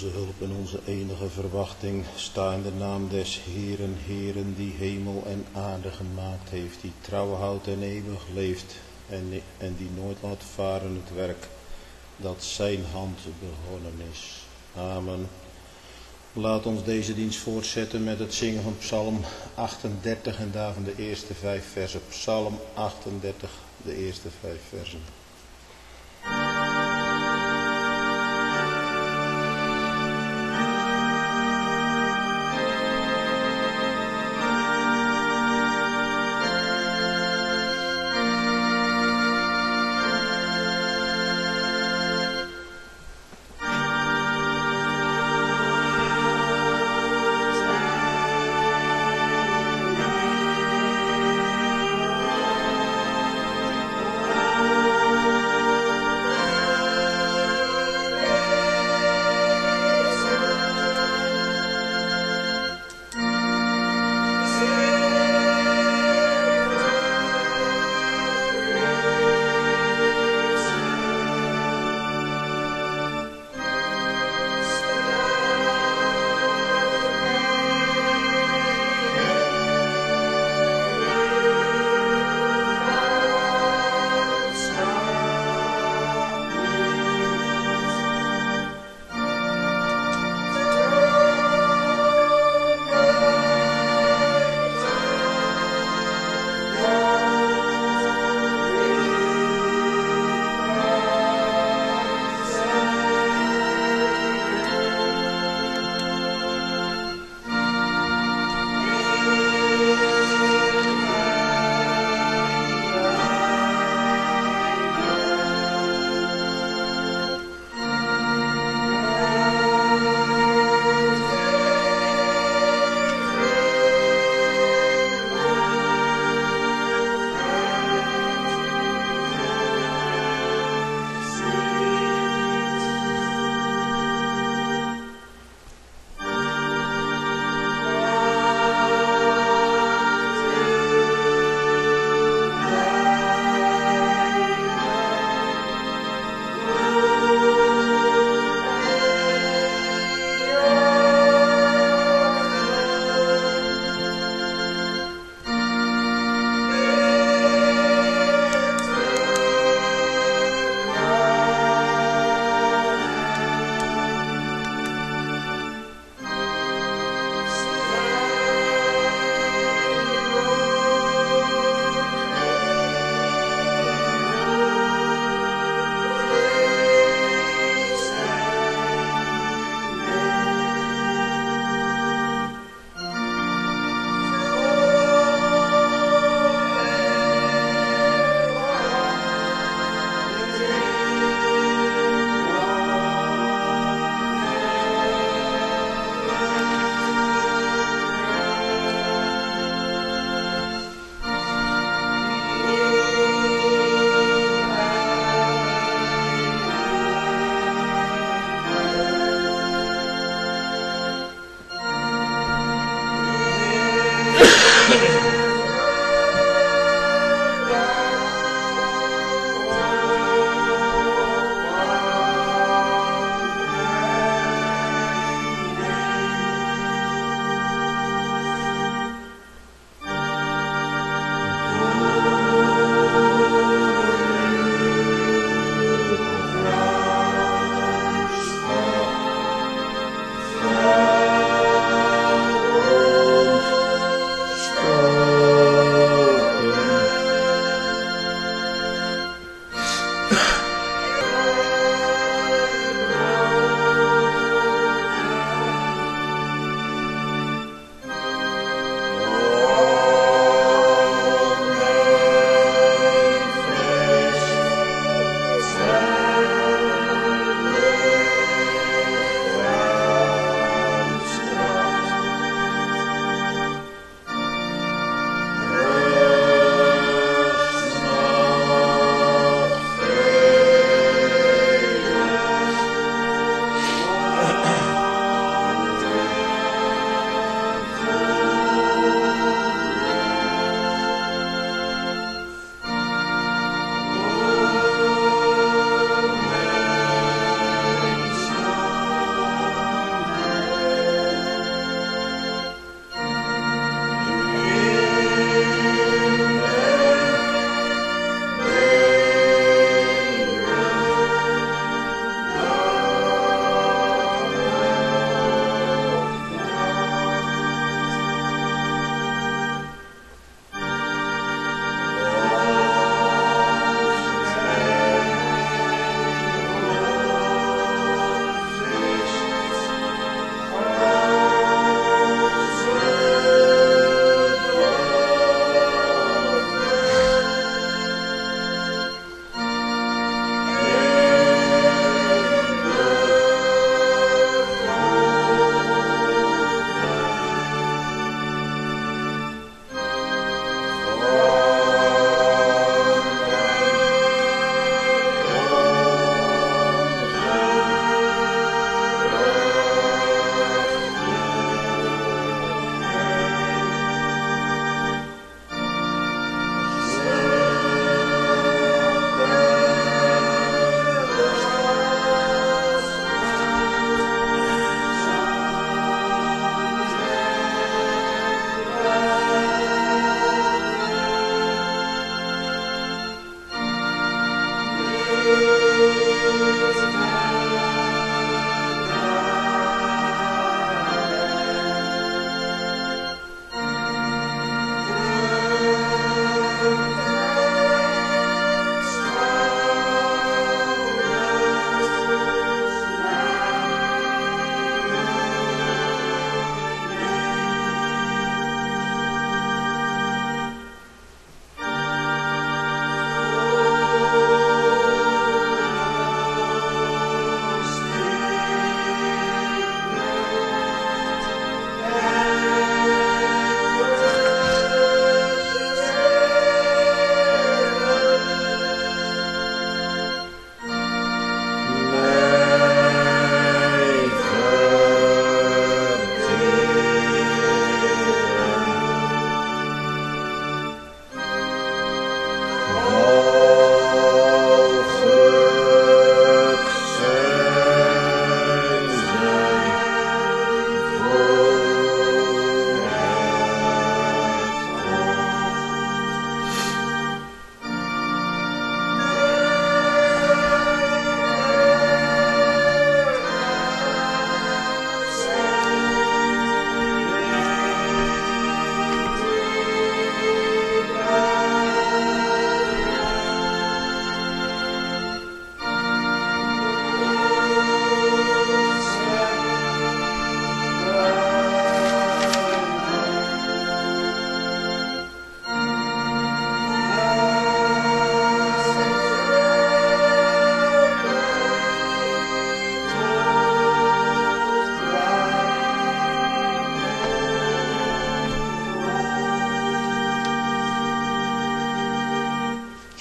onze hulp en onze enige verwachting. Sta in de naam des Heeren, Heeren, die hemel en aarde gemaakt heeft, die trouw houdt en eeuwig leeft en die nooit laat varen het werk dat zijn hand begonnen is. Amen. Laat ons deze dienst voortzetten met het zingen van Psalm 38 en daarvan de eerste 5 versen. Psalm 38, de eerste 5 versen.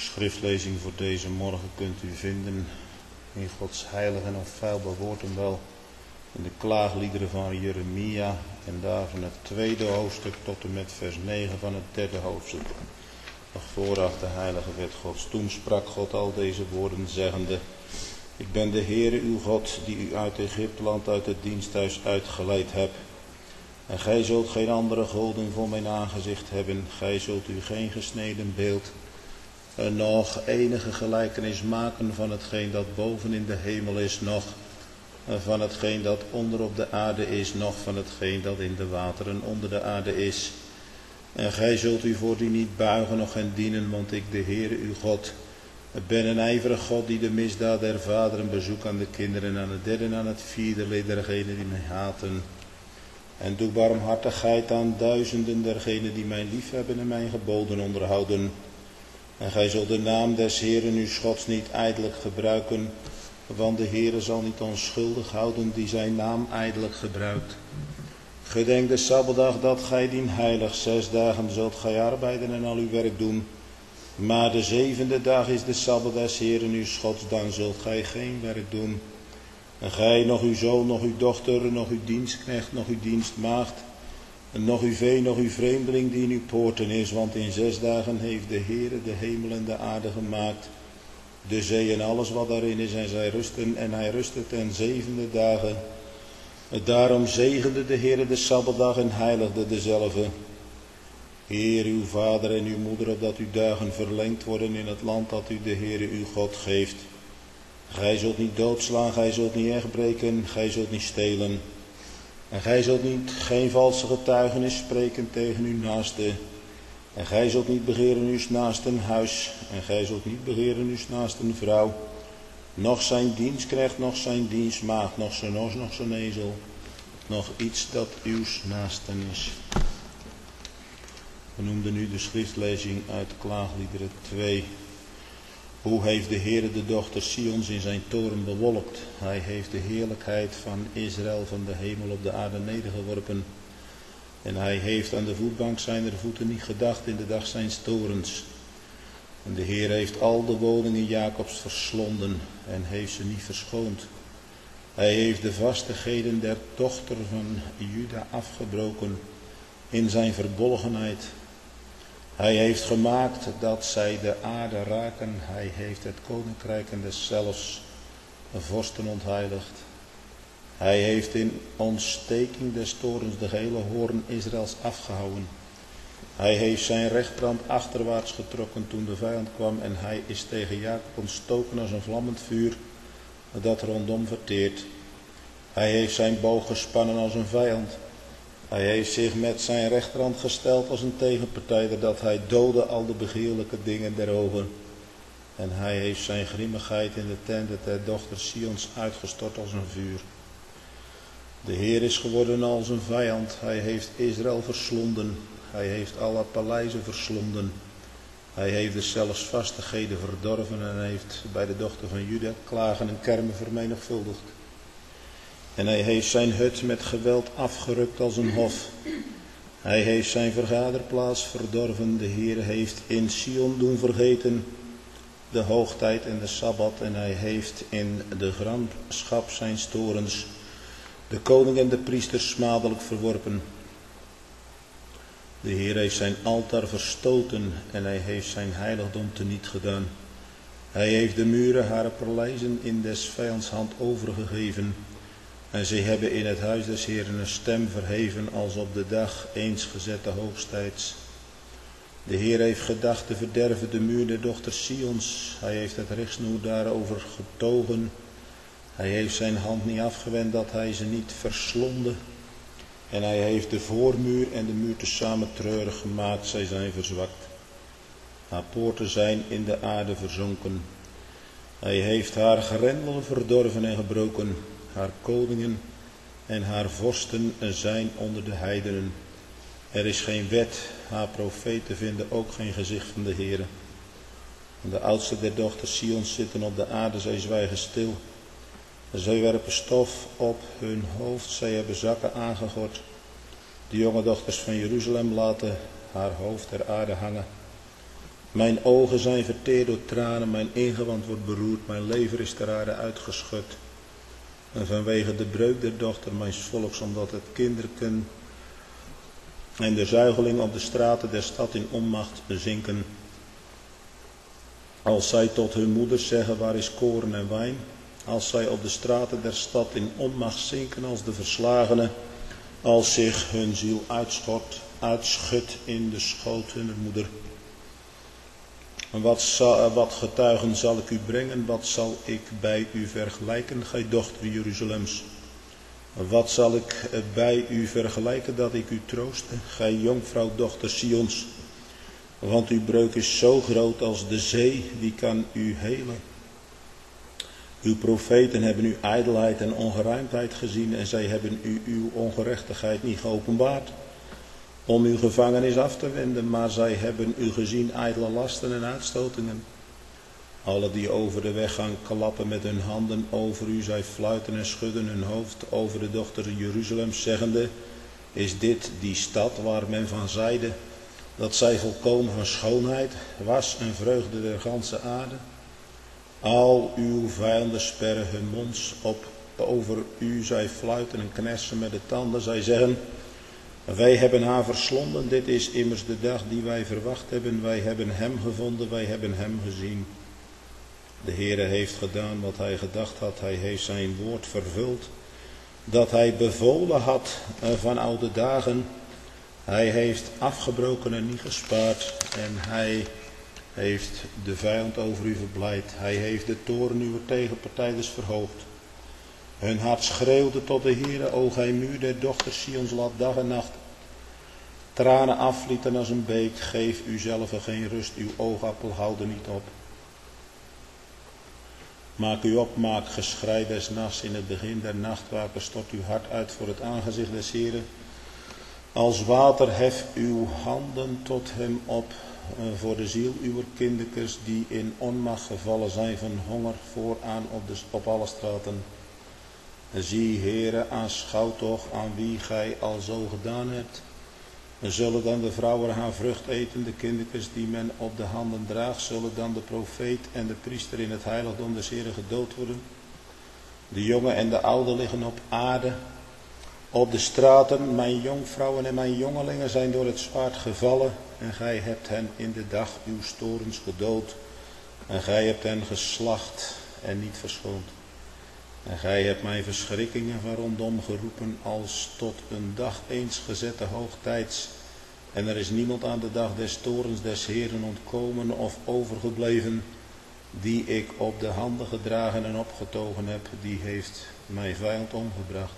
schriftlezing voor deze morgen kunt u vinden in Gods heilige en onfeilbaar woord en wel in de klaagliederen van Jeremia en daar van het 2e hoofdstuk tot en met vers 9 van het 3e hoofdstuk. Nog vooraf de heilige wet Gods. Toen sprak God al deze woorden zeggende: Ik ben de Heere uw God die u uit Egypteland uit het diensthuis uitgeleid heb. En gij zult geen andere goden voor mijn aangezicht hebben. Gij zult u geen gesneden beeld en nog enige gelijkenis maken van hetgeen dat boven in de hemel is, nog van hetgeen dat onder op de aarde is, nog van hetgeen dat in de wateren onder de aarde is. En gij zult u voor die niet buigen nog hen dienen, want ik, de Heere uw God, ben een ijverig God die de misdaad der vaderen bezoekt aan de kinderen, aan het derde en aan het vierde lid dergenen die mij haten. En doe barmhartigheid aan duizenden dergenen die mij liefhebben en mijn geboden onderhouden. En gij zult de naam des Heeren uw Gods niet ijdelijk gebruiken, want de Heere zal niet onschuldig houden die zijn naam ijdelijk gebruikt. Gedenk de Sabbatdag dat gij dien heilig. 6 dagen zult gij arbeiden en al uw werk doen. Maar de 7e dag is de Sabbat des Heeren uw Gods, dan zult gij geen werk doen. En gij, nog uw zoon, nog uw dochter, nog uw dienstknecht, nog uw dienstmaagd, en nog uw vee, nog uw vreemdeling die in uw poorten is, want in 6 dagen heeft de Heere de hemel en de aarde gemaakt, de zee en alles wat daarin is, en zij rusten, en hij rustte ten 7e dagen. Daarom zegende de Heere de Sabbatdag en heiligde dezelve. Heer uw vader en uw moeder, opdat uw dagen verlengd worden in het land dat u de Heere uw God geeft. Gij zult niet doodslaan, gij zult niet echtbreken, gij zult niet stelen. En gij zult geen valse getuigenis spreken tegen uw naaste. En gij zult niet begeren uw naasten huis. En gij zult niet begeren uw naasten vrouw. Nog zijn dienstknecht, nog zijn dienstmaagd, nog zijn os, nog zijn ezel. Nog iets dat uw naasten is. We noemden nu de schriftlezing uit Klaagliederen 2. Hoe heeft de Heere de dochter Sions in zijn toren bewolkt? Hij heeft de heerlijkheid van Israël van de hemel op de aarde nedergeworpen. En hij heeft aan de voetbank zijner voeten niet gedacht in de dag zijns torens. En de Heer heeft al de woningen Jacobs verslonden en heeft ze niet verschoond. Hij heeft de vastigheden der dochter van Juda afgebroken in zijn verbolgenheid. Hij heeft gemaakt dat zij de aarde raken. Hij heeft het koninkrijk en deszelfs vorsten ontheiligd. Hij heeft in ontsteking des torens de hele hoorn Israëls afgehouden. Hij heeft zijn rechterhand achterwaarts getrokken toen de vijand kwam en hij is tegen Jacob ontstoken als een vlammend vuur dat rondom verteert. Hij heeft zijn boog gespannen als een vijand. Hij heeft zich met zijn rechterhand gesteld als een tegenpartijder, dat hij doodde al de begeerlijke dingen der ogen. En hij heeft zijn grimmigheid in de tenten der dochter Sions uitgestort als een vuur. De Heer is geworden als een vijand. Hij heeft Israël verslonden. Hij heeft alle paleizen verslonden. Hij heeft de zelfs vastigheden verdorven en heeft bij de dochter van Juda klagen en kermen vermenigvuldigd. En hij heeft zijn hut met geweld afgerukt als een hof. Hij heeft zijn vergaderplaats verdorven. De Heer heeft in Sion doen vergeten de hoogtijd en de Sabbat. En hij heeft in de gramschap zijn torens de koning en de priesters smadelijk verworpen. De Heer heeft zijn altaar verstoten en hij heeft zijn heiligdom teniet gedaan. Hij heeft de muren haar paleizen in des vijands hand overgegeven. En zij hebben in het huis des Heeren een stem verheven als op de dag eens gezette hoogstijds. De Heer heeft gedacht te verderven de muur der dochter Sions. Hij heeft het richtsnoer daarover getogen. Hij heeft zijn hand niet afgewend dat hij ze niet verslonde. En hij heeft de voormuur en de muur tezamen treurig gemaakt. Zij zijn verzwakt. Haar poorten zijn in de aarde verzonken. Hij heeft haar grendelen verdorven en gebroken. Haar koningen en haar vorsten zijn onder de heidenen. Er is geen wet, haar profeten vinden ook geen gezicht van de Heere. De oudste der dochters Sions zitten op de aarde, zij zwijgen stil. Zij werpen stof op hun hoofd, zij hebben zakken aangegord. De jonge dochters van Jeruzalem laten haar hoofd ter aarde hangen. Mijn ogen zijn verteerd door tranen, mijn ingewand wordt beroerd, mijn lever is ter aarde uitgeschud. En vanwege de breuk der dochter mijns volks, omdat het kinderken en de zuigelingen op de straten der stad in onmacht zinken. Als zij tot hun moeders zeggen, waar is koren en wijn? Als zij op de straten der stad in onmacht zinken als de verslagenen, als zich hun ziel uitschudt in de schoot hunner moeder. Wat getuigen zal ik u brengen, wat zal ik bij u vergelijken, gij dochter Jeruzalems? Wat zal ik bij u vergelijken dat ik u trooste, gij jonkvrouw dochter Sions? Want uw breuk is zo groot als de zee, wie kan u helen? Uw profeten hebben uw ijdelheid en ongerijmdheid gezien en zij hebben u uw ongerechtigheid niet geopenbaard, om uw gevangenis af te wenden, maar zij hebben u gezien ijdele lasten en uitstotingen. Alle die over de weg gaan klappen met hun handen over u, zij fluiten en schudden hun hoofd over de dochter Jeruzalem, zeggende, is dit die stad waar men van zeide, dat zij volkomen van schoonheid was en vreugde der ganse aarde? Al uw vijanden sperren hun mond op over u, zij fluiten en knersen met de tanden, zij zeggen, wij hebben haar verslonden, dit is immers de dag die wij verwacht hebben, wij hebben hem gevonden, wij hebben hem gezien. De Heere heeft gedaan wat hij gedacht had, hij heeft zijn woord vervuld, dat hij bevolen had van oude dagen. Hij heeft afgebroken en niet gespaard en hij heeft de vijand over u verblijd. Hij heeft de toren uw tegenpartijders verhoogd. Hun hart schreeuwde tot de Heere, o gij muur der dochter Sions, laat dag en nacht tranen afvlieten als een beek. Geef uzelf geen rust, uw oogappel houden niet op. Maak u op, maak geschrei des nachts in het begin der nachtwaken, stort uw hart uit voor het aangezicht des Heeren. Als water hef uw handen tot hem op, voor de ziel uwer kinderkes die in onmacht gevallen zijn van honger vooraan op alle straten. Zie, Heere, aanschouw toch aan wie gij al zo gedaan hebt. Zullen dan de vrouwen haar vrucht eten, de kinderkes die men op de handen draagt, zullen dan de profeet en de priester in het heiligdom des Heeren gedood worden? De jongen en de oude liggen op aarde, op de straten, mijn jonkvrouwen en mijn jongelingen zijn door het zwaard gevallen, en gij hebt hen in de dag uw torens gedood, en gij hebt hen geslacht en niet verschoond. En gij hebt mijn verschrikkingen van rondom geroepen als tot een dag eens gezette hoogtijds. En er is niemand aan de dag des torens des Heeren ontkomen of overgebleven, die ik op de handen gedragen en opgetogen heb, die heeft mijn vijand omgebracht.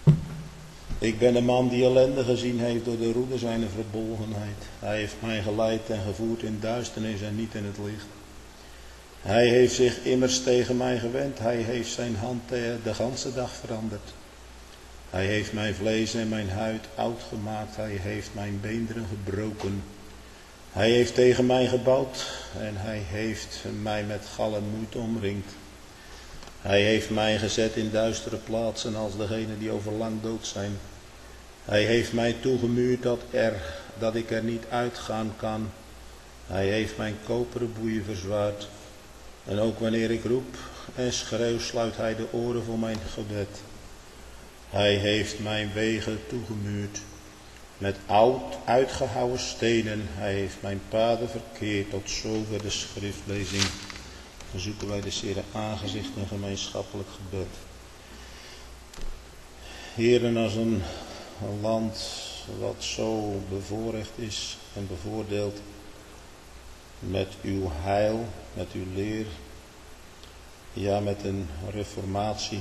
Ik ben een man die ellende gezien heeft door de roede zijner verbolgenheid. Hij heeft mij geleid en gevoerd in duisternis en niet in het licht. Hij heeft zich immers tegen mij gewend. Hij heeft zijn hand de ganse dag veranderd. Hij heeft mijn vlees en mijn huid oud gemaakt. Hij heeft mijn beenderen gebroken. Hij heeft tegen mij gebouwd en hij heeft mij met gal en moeite omringd. Hij heeft mij gezet in duistere plaatsen als degenen die overlang dood zijn. Hij heeft mij toegemuurd dat ik er niet uitgaan kan. Hij heeft mijn koperen boeien verzwaard. En ook wanneer ik roep en schreeuw, sluit hij de oren voor mijn gebed. Hij heeft mijn wegen toegemuurd met uitgehouwen stenen. Hij heeft mijn paden verkeerd. Tot zover de schriftlezing. Dan zoeken wij de Heere aangezicht en gemeenschappelijk gebed. Heeren, als een land wat zo bevoorrecht is en bevoordeeld met uw heil, met uw leer, ja, met een reformatie,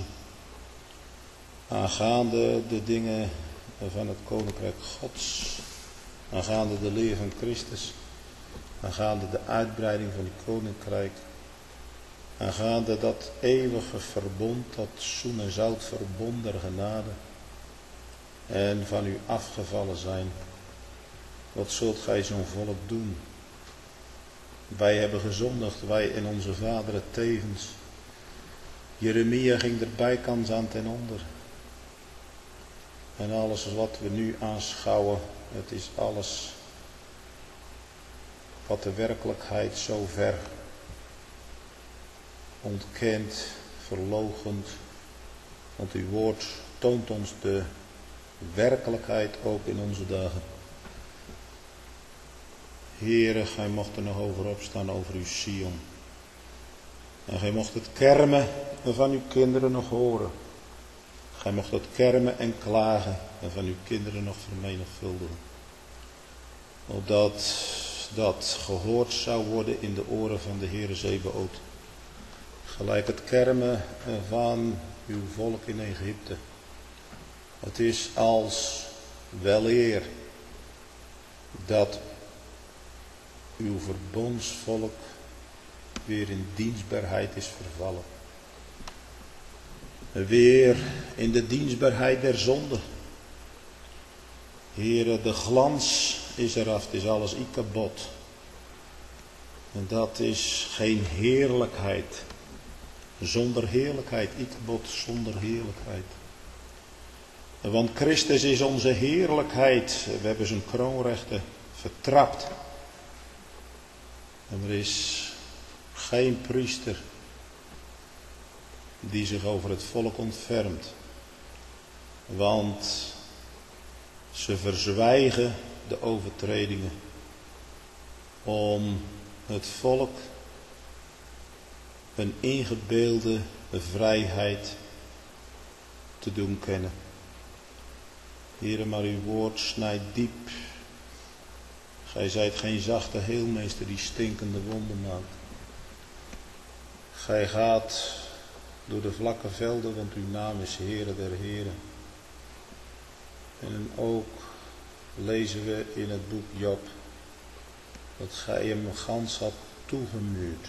aangaande de dingen van het Koninkrijk Gods, aangaande de leer van Christus, aangaande de uitbreiding van het Koninkrijk, aangaande dat eeuwige verbond, dat zoen en zout verbond der genade, en van u afgevallen zijn. Wat zult gij zo'n volk doen? Wij hebben gezondigd, wij en onze vaderen tevens. Jeremia ging er bijkans aan ten onder. En alles wat we nu aanschouwen, het is alles wat de werkelijkheid zo ver ontkent, verloochent. Want uw woord toont ons de werkelijkheid ook in onze dagen. Heere, gij mocht er nog over opstaan over uw Sion. En gij mocht het kermen van uw kinderen nog horen. Gij mocht het kermen en klagen en van uw kinderen nog vermenigvuldigen. Opdat dat gehoord zou worden in de oren van de Heere Zebaoth. Gelijk het kermen van uw volk in Egypte. Het is als weleer dat uw verbondsvolk weer in dienstbaarheid is vervallen. Weer in de dienstbaarheid der zonde. Heere, de glans is eraf, het is alles ikabot. En dat is geen heerlijkheid. Zonder heerlijkheid, ikabot zonder heerlijkheid. Want Christus is onze heerlijkheid. We hebben zijn kroonrechten vertrapt. En er is geen priester die zich over het volk ontfermt. Want ze verzwijgen de overtredingen om het volk een ingebeelde vrijheid te doen kennen. Heere, maar uw woord snijdt diep. Gij zijt geen zachte heelmeester die stinkende wonden maakt. Gij gaat door de vlakke velden, want uw naam is Heere der Heren. En ook lezen we in het boek Job dat gij hem gans had toegemuurd.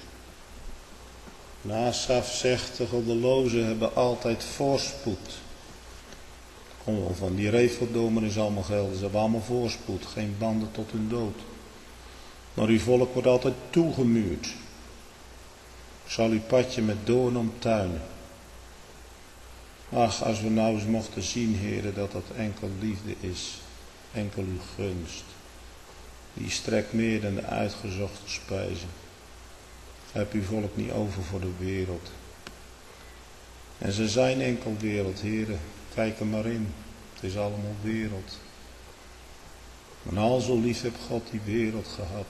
Asaf zegt, de goddelozen hebben altijd voorspoed. Kom wel van die reveldomer is allemaal gelden. Ze hebben allemaal voorspoed, geen banden tot hun dood. Maar uw volk wordt altijd toegemuurd. Zal uw padje met doorn omtuinen. Ach, als we nou eens mochten zien, heren, dat dat enkel liefde is. Enkel uw gunst. Die strekt meer dan de uitgezochte spijzen. Heb uw volk niet over voor de wereld. En ze zijn enkel wereld, heren. Kijk er maar in. Het is allemaal wereld. Maar al zo lief heeft God die wereld gehad.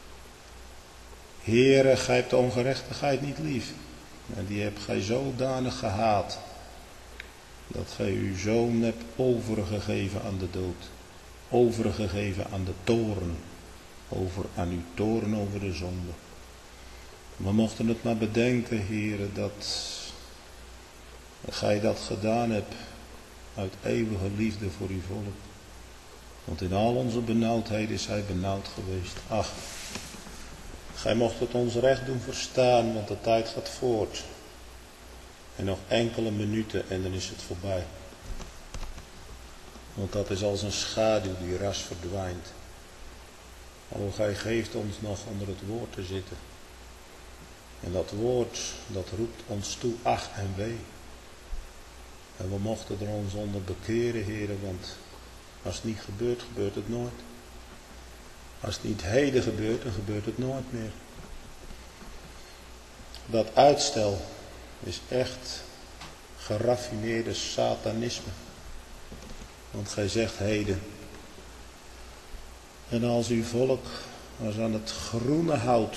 Heere, gij hebt de ongerechtigheid niet lief. En die hebt gij zodanig gehaat. Dat gij uw zoon hebt overgegeven aan de dood. Overgegeven aan de toorn. Aan uw toorn over de zonde. We mochten het maar bedenken, Heere, dat gij dat gedaan hebt uit eeuwige liefde voor uw volk. Want in al onze benauwdheden is hij benauwd geweest. Ach, gij mocht het ons recht doen verstaan, want de tijd gaat voort. En nog enkele minuten en dan is het voorbij. Want dat is als een schaduw die ras verdwijnt. O, gij geeft ons nog onder het woord te zitten. En dat woord, dat roept ons toe, ach en wee. En we mochten er ons onder bekeren, heren, want als het niet gebeurt, gebeurt het nooit. Als het niet heden gebeurt, dan gebeurt het nooit meer. Dat uitstel is echt geraffineerde satanisme. Want gij zegt heden. En als uw volk als aan het groene hout,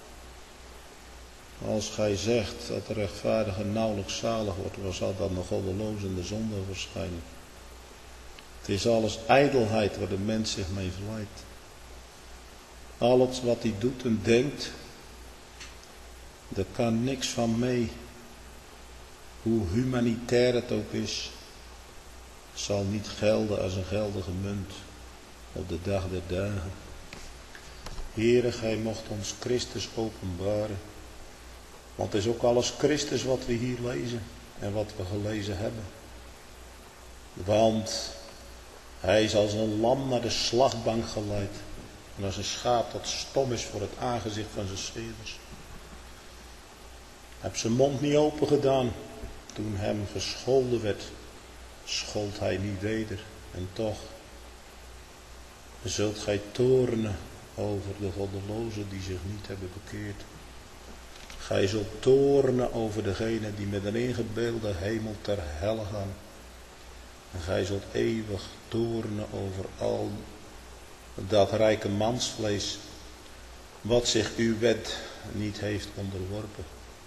als gij zegt dat de rechtvaardige nauwelijks zalig wordt, waar zal dan de goddeloos in de zonde verschijnen? Het is alles ijdelheid waar de mens zich mee verleidt. Alles wat hij doet en denkt, daar kan niks van mee. Hoe humanitair het ook is, zal niet gelden als een geldige munt op de dag der dagen. Heere, gij mocht ons Christus openbaren. Want het is ook alles Christus wat we hier lezen en wat we gelezen hebben. Want hij is als een lam naar de slachtbank geleid. En als een schaap dat stom is voor het aangezicht van zijn scheerders. Hij heeft zijn mond niet open gedaan. Toen hem gescholden werd, schold hij niet weder. En toch zult gij toornen over de goddelozen die zich niet hebben bekeerd. Gij zult toornen over degenen die met een ingebeelde hemel ter helle gaan. En gij zult eeuwig toornen over al dat rijke mansvlees, wat zich uw wet niet heeft onderworpen.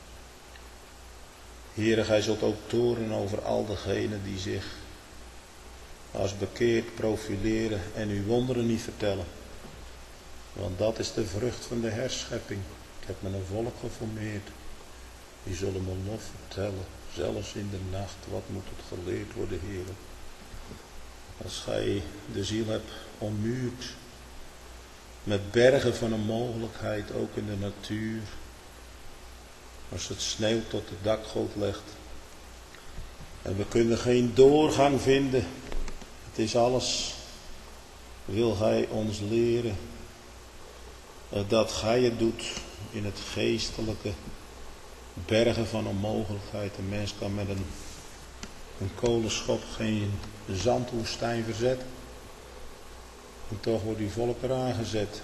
Heere, gij zult ook toornen over al degenen die zich als bekeerd profileren en uw wonderen niet vertellen. Want dat is de vrucht van de herschepping. Ik heb me een volk geformeerd. Die zullen me lof vertellen, zelfs in de nacht. Wat moet het geleerd worden, Heere? Als gij de ziel hebt ommuurd met bergen van een mogelijkheid, ook in de natuur. Als het sneeuw tot de dakgoot legt. En we kunnen geen doorgang vinden. Het is alles. Wil gij ons leren dat gij het doet in het geestelijke bergen van onmogelijkheid. Een mens kan met een kolenschop geen zandwoestijn verzetten. En toch wordt die volk eraan gezet.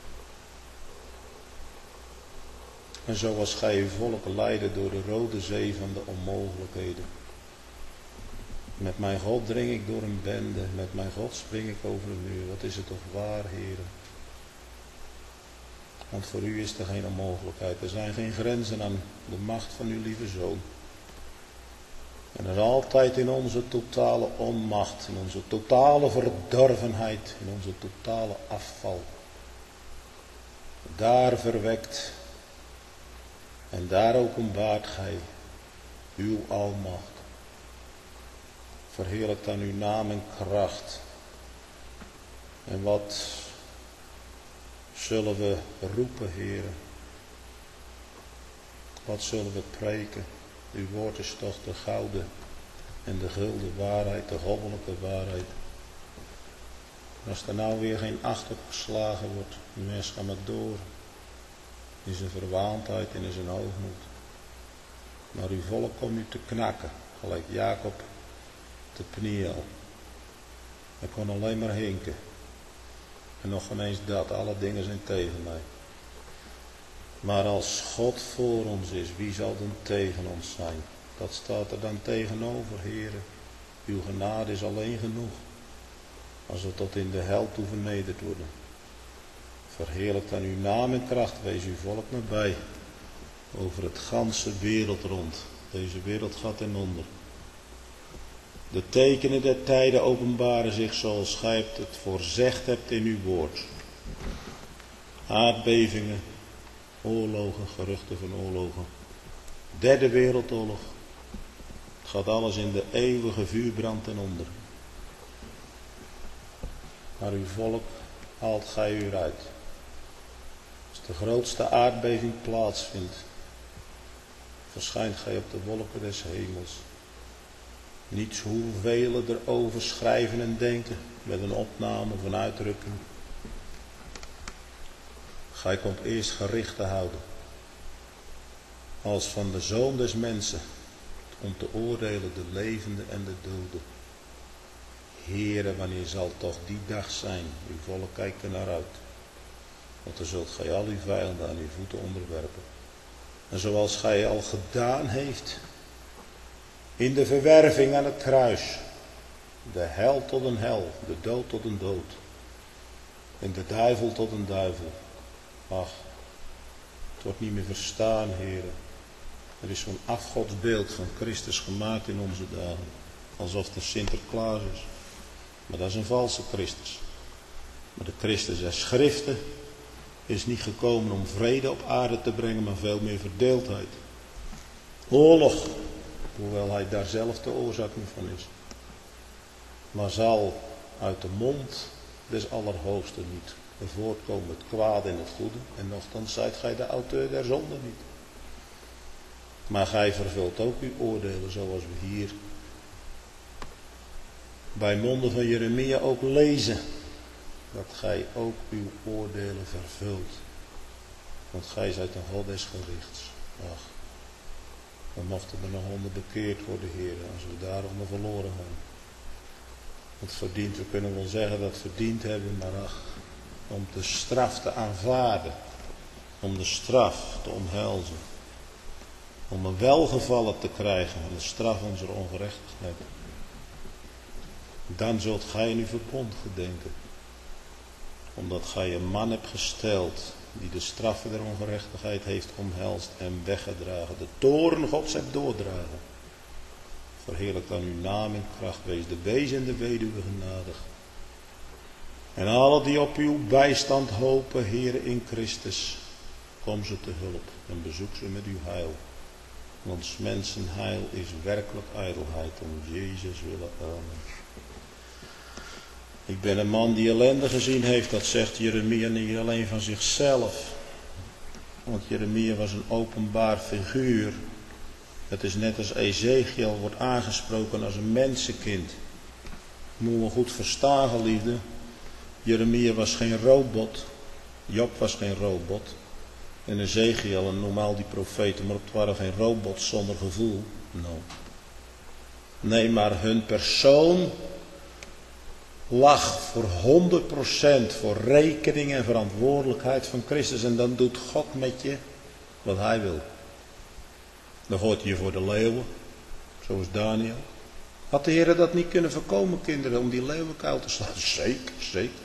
En zoals gij uw volk leidde door de rode zee van de onmogelijkheden. Met mijn God dring ik door een bende. Met mijn God spring ik over een muur. Wat is het toch waar, Heere? Want voor u is er geen onmogelijkheid. Er zijn geen grenzen aan de macht van uw lieve Zoon. En er is altijd in onze totale onmacht, in onze totale verdorvenheid, in onze totale afval. Daar verwekt en daar openbaart gij uw almacht. Verheerlijk dan uw naam en kracht. En wat zullen we roepen, Heere? Wat zullen we preken? Uw woord is toch de gouden en de gulden waarheid, de goddelijke waarheid. En als er nou weer geen acht op geslagen wordt, de mens gaat maar door. In zijn verwaandheid en in zijn hoogmoed. Maar uw volk komt u te knakken, gelijk Jacob te Pniel. Hij kon alleen maar hinken. En nog ineens dat, alle dingen zijn tegen mij. Maar als God voor ons is, wie zal dan tegen ons zijn? Dat staat er dan tegenover, Heere. Uw genade is alleen genoeg. Als we tot in de hel toe vernederd worden. Verheerlijk dan uw naam en kracht, wees uw volk nabij. Over het ganse wereld rond. Deze wereld gaat ten onder. De tekenen der tijden openbaren zich zoals gij het voorzegd hebt in uw woord. Aardbevingen, oorlogen, geruchten van oorlogen. Derde wereldoorlog. Het gaat alles in de eeuwige vuurbrand ten onder. Maar uw volk haalt gij u uit. Als de grootste aardbeving plaatsvindt, verschijnt gij op de wolken des hemels. Niets hoeveel erover schrijven en denken, met een opname of een uitdrukking. Gij komt eerst gerichten houden, als van de Zoon des mensen, om te oordelen de levenden en de doden. Heere, wanneer zal toch die dag zijn? Uw volk kijkt er naar uit. Want dan zult gij al uw vijanden aan uw voeten onderwerpen. En zoals gij al gedaan heeft, in de verwerving aan het kruis, de hel tot een hel, de dood tot een dood, en de duivel tot een duivel. Ach, het wordt niet meer verstaan, heren. Er is zo'n afgodsbeeld van Christus gemaakt in onze dagen, alsof het Sinterklaas is. Maar dat is een valse Christus. Maar de Christus der Schriften is niet gekomen om vrede op aarde te brengen, maar veel meer verdeeldheid. Oorlog, hoewel hij daar zelf de oorzaak niet van is. Maar zal uit de mond des Allerhoogsten niet voortkomen het kwade en het goede, en nochtans zijt gij de auteur der zonde niet. Maar gij vervult ook uw oordelen, zoals we hier bij monden van Jeremia ook lezen, dat gij ook uw oordelen vervult. Want gij zijt een God des gerichts. Ach, dan mochten er nog onder bekeerd worden, Heer, als we daaronder verloren gaan. Het verdient, we kunnen wel zeggen dat we het verdiend hebben, maar ach, om de straf te aanvaarden, om de straf te omhelzen, om een welgevallen te krijgen van de straf onze ongerechtigheid. Dan zult gij in uw verbond gedenken, omdat gij een man hebt gesteld die de straffen der ongerechtigheid heeft omhelst en weggedragen, de toorn Gods hebt doordragen. Verheerlijk dan uw naam in kracht, wees de wees en de weduwe genadig. En alle die op uw bijstand hopen, Heere in Christus, kom ze te hulp en bezoek ze met uw heil. Want mensenheil is werkelijk ijdelheid, om Jezus willen. Amen. Ik ben een man die ellende gezien heeft, dat zegt Jeremia niet alleen van zichzelf. Want Jeremia was een openbaar figuur. Het is net als Ezekiel wordt aangesproken als een mensenkind. Moeten we goed verstaan, geliefde. Jeremia was geen robot. Job was geen robot. En Ezekiel en normaal die profeten, maar het waren geen robots zonder gevoel. Nee, maar hun persoon lag voor 100% voor rekening en verantwoordelijkheid van Christus. En dan doet God met je wat hij wil. Dan gooit hij je voor de leeuwen, zoals Daniel. Had de Heer dat niet kunnen voorkomen, kinderen, om die leeuwenkuil te slaan? Zeker, zeker.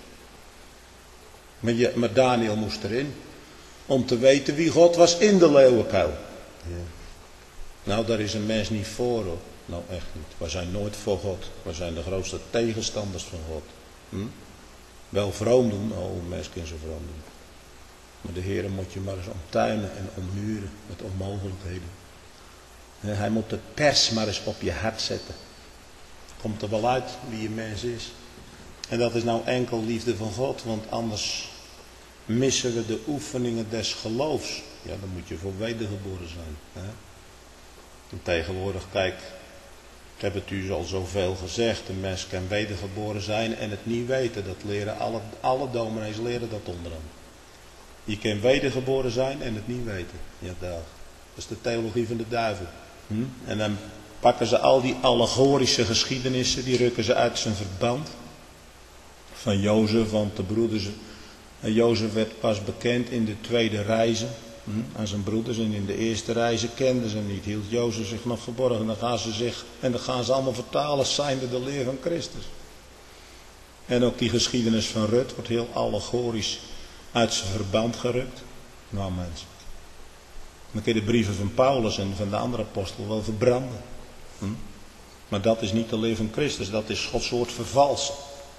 Maar Daniel moest erin, om te weten wie God was in de leeuwenkuil. Ja. Nou, daar is een mens niet voor, hoor. Nou, echt niet. We zijn nooit voor God. We zijn de grootste tegenstanders van God. Wel vroom doen, een mens kan zo vroom doen. Maar de Heer moet je maar eens omtuinen en ommuren met onmogelijkheden. Hij moet de pers maar eens op je hart zetten. Komt er wel uit wie je mens is. En dat is nou enkel liefde van God, want anders missen we de oefeningen des geloofs. Ja, dan moet je voor wedergeboren zijn. Hè? En tegenwoordig, kijk, ik heb het u al zoveel gezegd, een mens kan wedergeboren zijn en het niet weten. Dat leren alle dominees leren dat onderaan. Je kan wedergeboren zijn en het niet weten. Ja, dat is de theologie van de duivel. En dan pakken ze al die allegorische geschiedenissen, die rukken ze uit zijn verband. Van Jozef, want de broeders, Jozef werd pas bekend in de tweede reize aan zijn broeders. En in de eerste reize kenden ze hem niet, hield Jozef zich nog verborgen. En dan gaan ze allemaal vertalen, zijnde de leer van Christus. En ook die geschiedenis van Rut wordt heel allegorisch uit zijn verband gerukt. Nou mensen. Dan kun je de brieven van Paulus en van de andere apostel wel verbranden. Maar dat is niet de leer van Christus, dat is Gods woord vervalsen.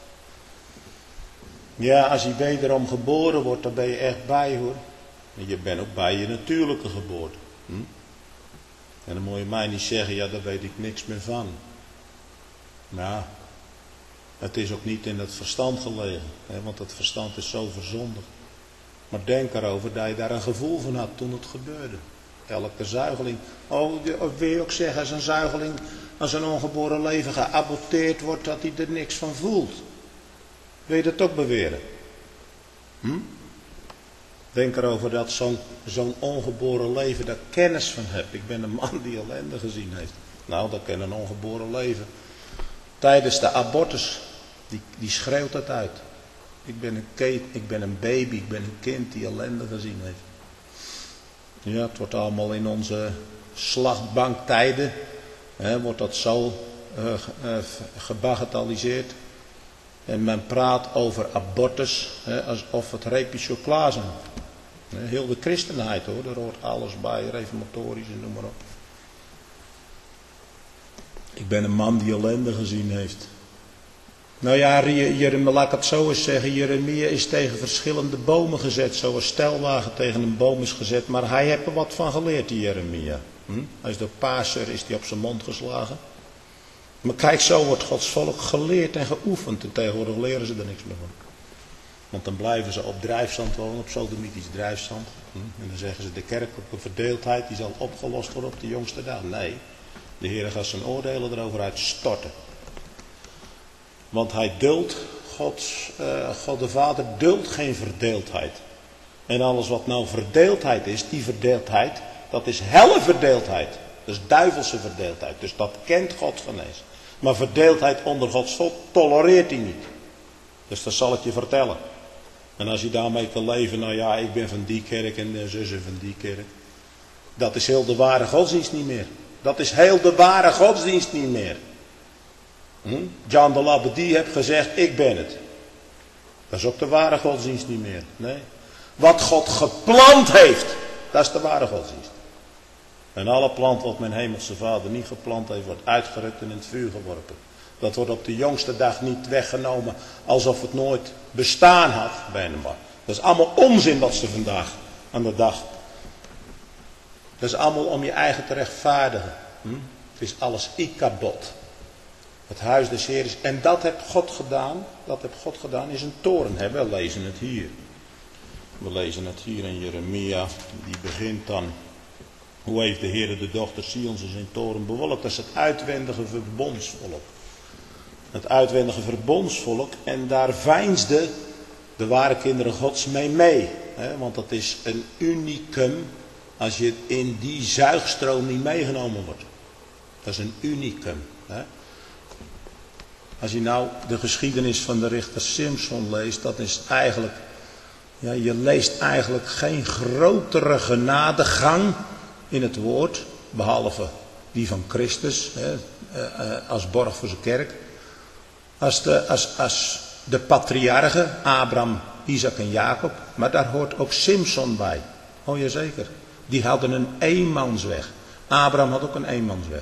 Ja, als je wederom geboren wordt, dan ben je echt bij, hoor. En je bent ook bij je natuurlijke geboorte. En dan moet je mij niet zeggen, ja, daar weet ik niks meer van. Nou, het is ook niet in het verstand gelegen, hè, want het verstand is zo verzondigd. Maar denk erover dat je daar een gevoel van had toen het gebeurde. Elke zuigeling. Wil je ook zeggen, als een zuigeling, als een ongeboren leven geaborteerd wordt, dat hij er niks van voelt? Wil je dat ook beweren? Denk erover dat zo'n ongeboren leven daar kennis van hebt. Ik ben een man die ellende gezien heeft. Nou, dat kan een ongeboren leven. Tijdens de abortus, die schreeuwt het uit. Ik ben een baby, ik ben een kind die ellende gezien heeft. Ja, het wordt allemaal in onze slachtbanktijden, wordt dat zo gebagatelliseerd. En men praat over abortus, alsof het reepjes chocola zijn. Heel de christenheid, hoor, daar hoort alles bij, reformatorisch en noem maar op. Ik ben een man die ellende gezien heeft. Nou ja, laat ik het zo eens zeggen, Jeremia is tegen verschillende bomen gezet, zoals stelwagen tegen een boom is gezet, maar hij heeft er wat van geleerd, die Jeremia. Hij is door Paaser, is hij op zijn mond geslagen. Maar kijk, zo wordt Gods volk geleerd en geoefend en tegenwoordig leren ze er niks meer van. Want dan blijven ze op drijfzand wonen, op sodomitisch drijfzand. En dan zeggen ze, de kerkelijke verdeeldheid die zal opgelost worden op de jongste dag. Nee, de Heer gaat zijn oordelen erover uitstorten. Want hij duldt, God de Vader duldt geen verdeeldheid. En alles wat nou verdeeldheid is, die verdeeldheid, dat is helleverdeeldheid. Dat is duivelse verdeeldheid. Dus dat kent God geen eens. Maar verdeeldheid onder Gods volk tolereert hij niet. Dus dat zal ik je vertellen. En als je daarmee kan leven, nou ja, ik ben van die kerk en de zussen van die kerk. Dat is heel de ware godsdienst niet meer. Dat is heel de ware godsdienst niet meer. John de Labadie heeft gezegd, ik ben het. Dat is ook de ware godsdienst niet meer. Nee. Wat God geplant heeft, dat is de ware godsdienst. En alle plant wat mijn hemelse Vader niet geplant heeft, wordt uitgerukt en in het vuur geworpen. Dat wordt op de jongste dag niet weggenomen, alsof het nooit bestaan had bij een man. Dat is allemaal onzin wat ze vandaag aan de dag. Dat is allemaal om je eigen te rechtvaardigen. Het is alles ikabod. Het huis des Heeren is. En dat heeft God gedaan. Dat heeft God gedaan is een toren. We lezen het hier. We lezen het hier in Jeremia. Die begint dan. Hoe heeft de Heer de dochter Sions in zijn toren bewolkt? Dat is het uitwendige verbondsvolk. Het uitwendige verbondsvolk. En daar veinsde de ware kinderen Gods mee. Want dat is een unicum. Als je in die zuigstroom niet meegenomen wordt. Dat is een unicum. Als je nou de geschiedenis van de richter Simson leest. Dat is eigenlijk. Ja, je leest eigenlijk geen grotere genadegang in het woord. Behalve die van Christus. Als borg voor zijn kerk. Als de patriarchen. Abraham, Isaac en Jacob. Maar daar hoort ook Simson bij. Oh jazeker. Die hadden een eenmansweg. Abraham had ook een eenmansweg.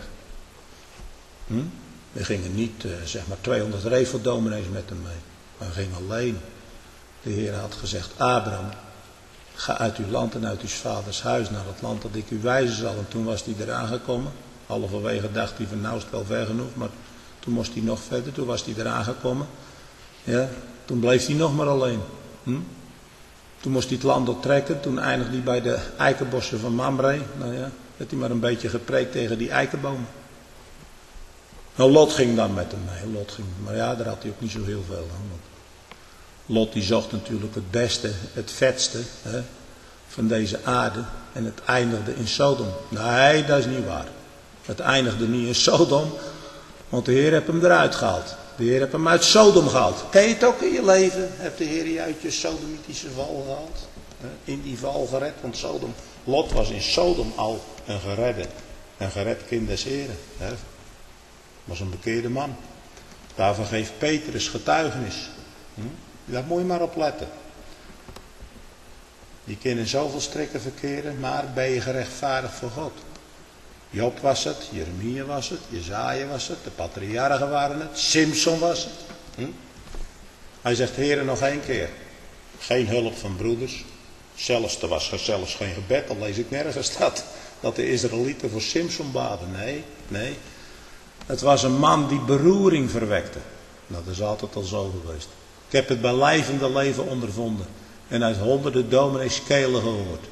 Er gingen niet 200 reveldominees met hem mee. Maar hij ging alleen. De Heer had gezegd, Abraham, ga uit uw land en uit uw vaders huis naar het land dat ik u wijzen zal. En toen was hij eraan gekomen. Halverwege dacht hij van nou is het wel ver genoeg. Maar toen moest hij nog verder. Toen was hij eraan gekomen. Ja, toen bleef hij nog maar alleen. Toen moest hij het land doortrekken. Toen eindigde hij bij de eikenbossen van Mamre. Nou ja, werd hij maar een beetje gepreekt tegen die eikenbomen. Nou, Lot ging dan met hem mee. Maar ja, daar had hij ook niet zo heel veel aan. Lot die zocht natuurlijk het beste, het vetste van deze aarde. En het eindigde in Sodom. Nee, dat is niet waar. Het eindigde niet in Sodom. Want de Heer heeft hem eruit gehaald. De Heer heeft hem uit Sodom gehaald. Ken je het ook in je leven? Heeft de Heer je uit je sodomitische val gehaald? In die val gered. Want Sodom, Lot was in Sodom al een gered kind des Heren. Was een bekeerde man. Daarvan geeft Petrus getuigenis. Daar moet je maar op letten. Je kan in zoveel strikken verkeren, maar ben je gerechtvaardigd voor God. Job was het, Jeremia was het, Jezaja was het, de patriarchen waren het, Simson was het. Hij zegt, Heere, nog één keer. Geen hulp van broeders. Er was zelfs geen gebed, al lees ik nergens dat de Israëlieten voor Simson baden. Nee. Het was een man die beroering verwekte. Dat is altijd al zo geweest. Ik heb het bij lijvende leven ondervonden. En uit honderden dominees kelen gehoord.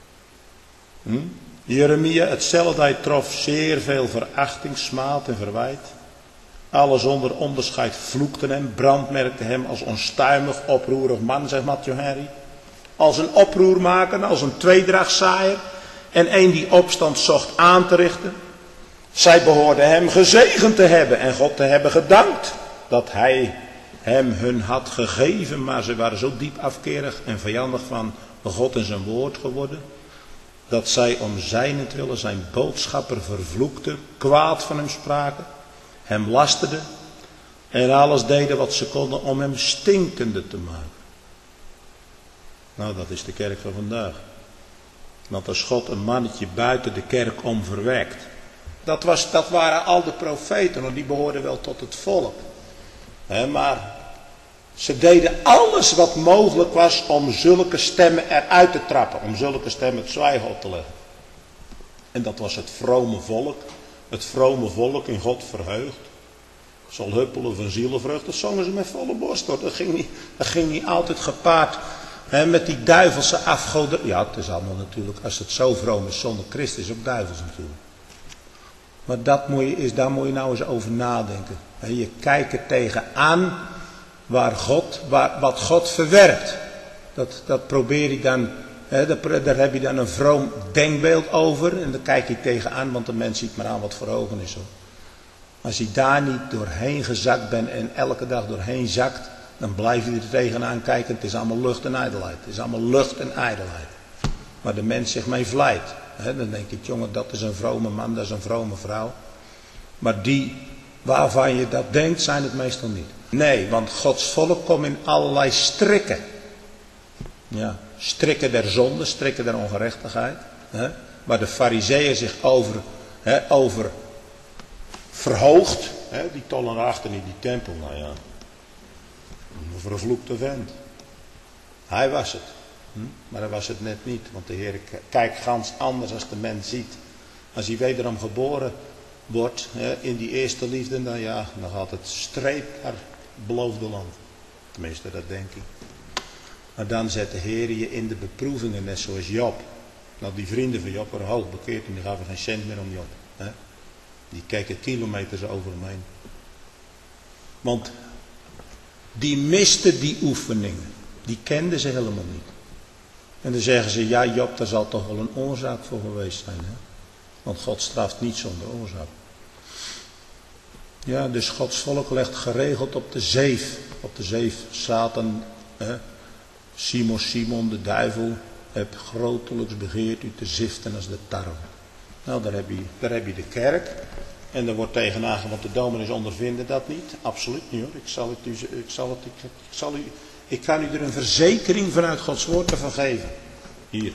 Jeremia, hetzelfde, hij trof zeer veel verachting, smaad en verwijt. Alle zonder onderscheid vloekten hem, brandmerkten hem als onstuimig, oproerig man, zegt Matthew Henry. Als een oproermaker, als een tweedrachtzaaier. En een die opstand zocht aan te richten. Zij behoorden hem gezegend te hebben en God te hebben gedankt dat hij hem hun had gegeven. Maar ze waren zo diep afkerig en vijandig van God en zijn woord geworden. Dat zij om zijnentwille zijn boodschapper vervloekten, kwaad van hem spraken, hem lasterden en alles deden wat ze konden om hem stinkende te maken. Nou, dat is de kerk van vandaag. Want als God een mannetje buiten de kerk om verwekt. Dat waren al de profeten, want die behoorden wel tot het volk. Maar ze deden alles wat mogelijk was om zulke stemmen eruit te trappen. Om zulke stemmen het zwijgen op te leggen. En dat was het vrome volk. Het vrome volk in God verheugd. Zal huppelen van zielenvreugd. Dat zongen ze met volle borst hoor. Dat ging niet altijd gepaard met die duivelse afgoden. Ja, het is allemaal natuurlijk, als het zo vroom is zonder Christus, ook duivels natuurlijk. Maar daar moet je nou eens over nadenken. Je kijkt er tegenaan wat God verwerpt. Dat probeer je dan, daar heb je dan een vroom denkbeeld over. En daar kijk je tegenaan, want de mens ziet maar aan wat voor ogen is. Hoor. Als je daar niet doorheen gezakt bent en elke dag doorheen zakt, Dan blijf je er tegenaan kijken. Het is allemaal lucht en ijdelheid. Het is allemaal lucht en ijdelheid. Waar de mens zich mee vlijt. Dan denk je, jongen, dat is een vrome man, dat is een vrome vrouw. Maar die waarvan je dat denkt, zijn het meestal niet. Nee, want Gods volk komt in allerlei strikken. Ja, strikken der zonde, strikken der ongerechtigheid. Waar de farizeeën zich over verhoogt. Die tollen achter in die tempel, nou ja. Een vervloekte vent. Hij was het. Maar hij was het net niet. Want de Heer kijkt gans anders als de mens ziet. Als hij wederom geboren wordt in die eerste liefde, dan gaat het streep naar het beloofde land. Tenminste, dat denk ik. Maar dan zet de Heer je in de beproevingen, net zoals Job. Nou, die vrienden van Job waren hoog bekeerd en die gaven geen cent meer om Job. Die keken kilometers over hem heen. Want die misten die oefeningen. Die kenden ze helemaal niet. En dan zeggen ze, ja Job, daar zal toch wel een oorzaak voor geweest zijn. Want God straft niet zonder oorzaak. Ja, dus Gods volk legt geregeld op de zeef. Op de zeef, Satan, Simon, de duivel, heb grotelijks begeerd u te ziften als de tarwe. Nou, daar heb je de kerk. En daar wordt tegenaan, want de dominees ondervinden dat niet. Absoluut niet hoor. Ik kan u er een verzekering vanuit Gods woord ervan geven. Hier.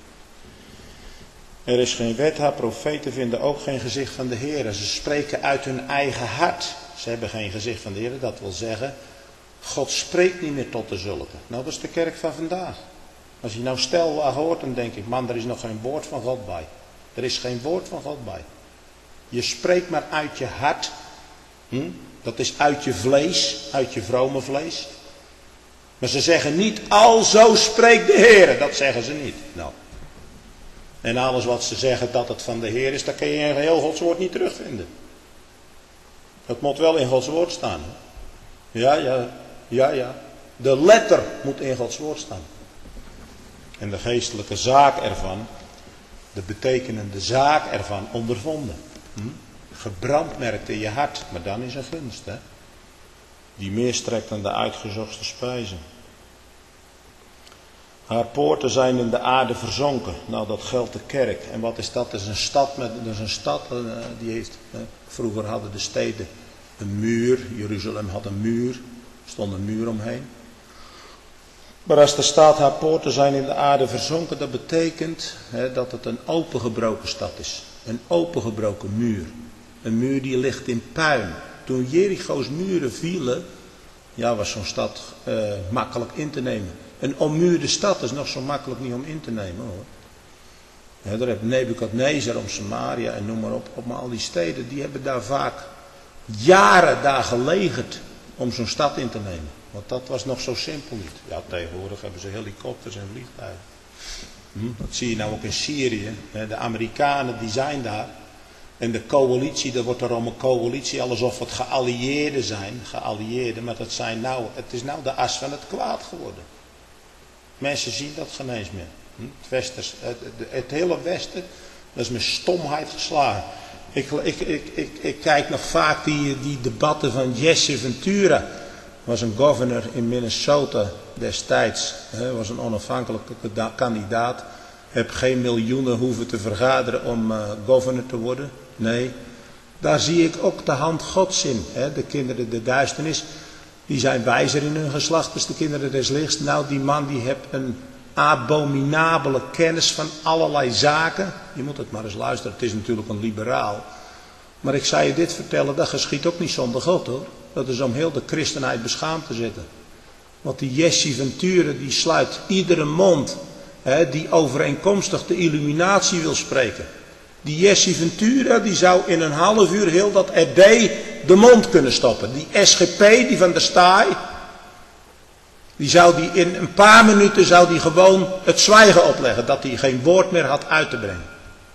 Er is geen wet, haar profeten vinden ook geen gezicht van de Heer. Ze spreken uit hun eigen hart. Ze hebben geen gezicht van de Heer. Dat wil zeggen, God spreekt niet meer tot de zulken. Nou, dat is de kerk van vandaag. Als je nou stel hoort, dan denk ik, man, er is nog geen woord van God bij. Er is geen woord van God bij. Je spreekt maar uit je hart. Dat is uit je vlees, uit je vrome vlees. Maar ze zeggen niet, alzo spreekt de Heer. Dat zeggen ze niet. Nou. En alles wat ze zeggen dat het van de Heer is, dat kun je in heel Gods woord niet terugvinden. Dat moet wel in Gods woord staan. Ja. De letter moet in Gods woord staan. En de geestelijke zaak ervan, de betekenende zaak ervan ondervonden. Gebrandmerkt in je hart, maar dan is een gunst. Die meer strekt dan de uitgezochte spijzen. Haar poorten zijn in de aarde verzonken. Nou, dat geldt de kerk. En wat is dat? Dat is een stad die heeft... Vroeger hadden de steden een muur. Jeruzalem had een muur. Er stond een muur omheen. Maar als er staat, haar poorten zijn in de aarde verzonken, dat betekent dat het een opengebroken stad is. Een opengebroken muur. Een muur die ligt in puin. Toen Jericho's muren vielen, was zo'n stad makkelijk in te nemen. Een ommuurde stad is nog zo makkelijk niet om in te nemen hoor. Daar heeft Nebukadnezar om Samaria en noem maar op. Maar al die steden, die hebben daar vaak jaren daar gelegerd om zo'n stad in te nemen. Want dat was nog zo simpel niet. Ja, tegenwoordig hebben ze helikopters en vliegtuigen. Dat zie je nou ook in Syrië. De Amerikanen die zijn daar. En de coalitie, dat wordt daarom een coalitie alsof het geallieerden zijn. Geallieerden, maar het is nou de as van het kwaad geworden. Mensen zien dat geen eens meer. Het hele Westen, dat is met stomheid geslagen. Ik kijk nog vaak die debatten van Jesse Ventura. Was een governor in Minnesota destijds. Was een onafhankelijke kandidaat. Heb geen miljoenen hoeven te vergaderen om governor te worden. Nee, daar zie ik ook de hand Gods in. De kinderen der duisternis, die zijn wijzer in hun geslacht, dus de kinderen des lichts. Nou, die man die heeft een abominabele kennis van allerlei zaken. Je moet het maar eens luisteren, het is natuurlijk een liberaal. Maar ik zou je dit vertellen, dat geschiet ook niet zonder God hoor. Dat is om heel de christenheid beschaamd te zetten. Want die Jesse Ventura, die sluit iedere mond die overeenkomstig de illuminatie wil spreken. Die Jesse Ventura, die zou in een half uur heel dat RD de mond kunnen stoppen. Die SGP, die van der Staaij, die zou die in een paar minuten gewoon het zwijgen opleggen. Dat hij geen woord meer had uit te brengen.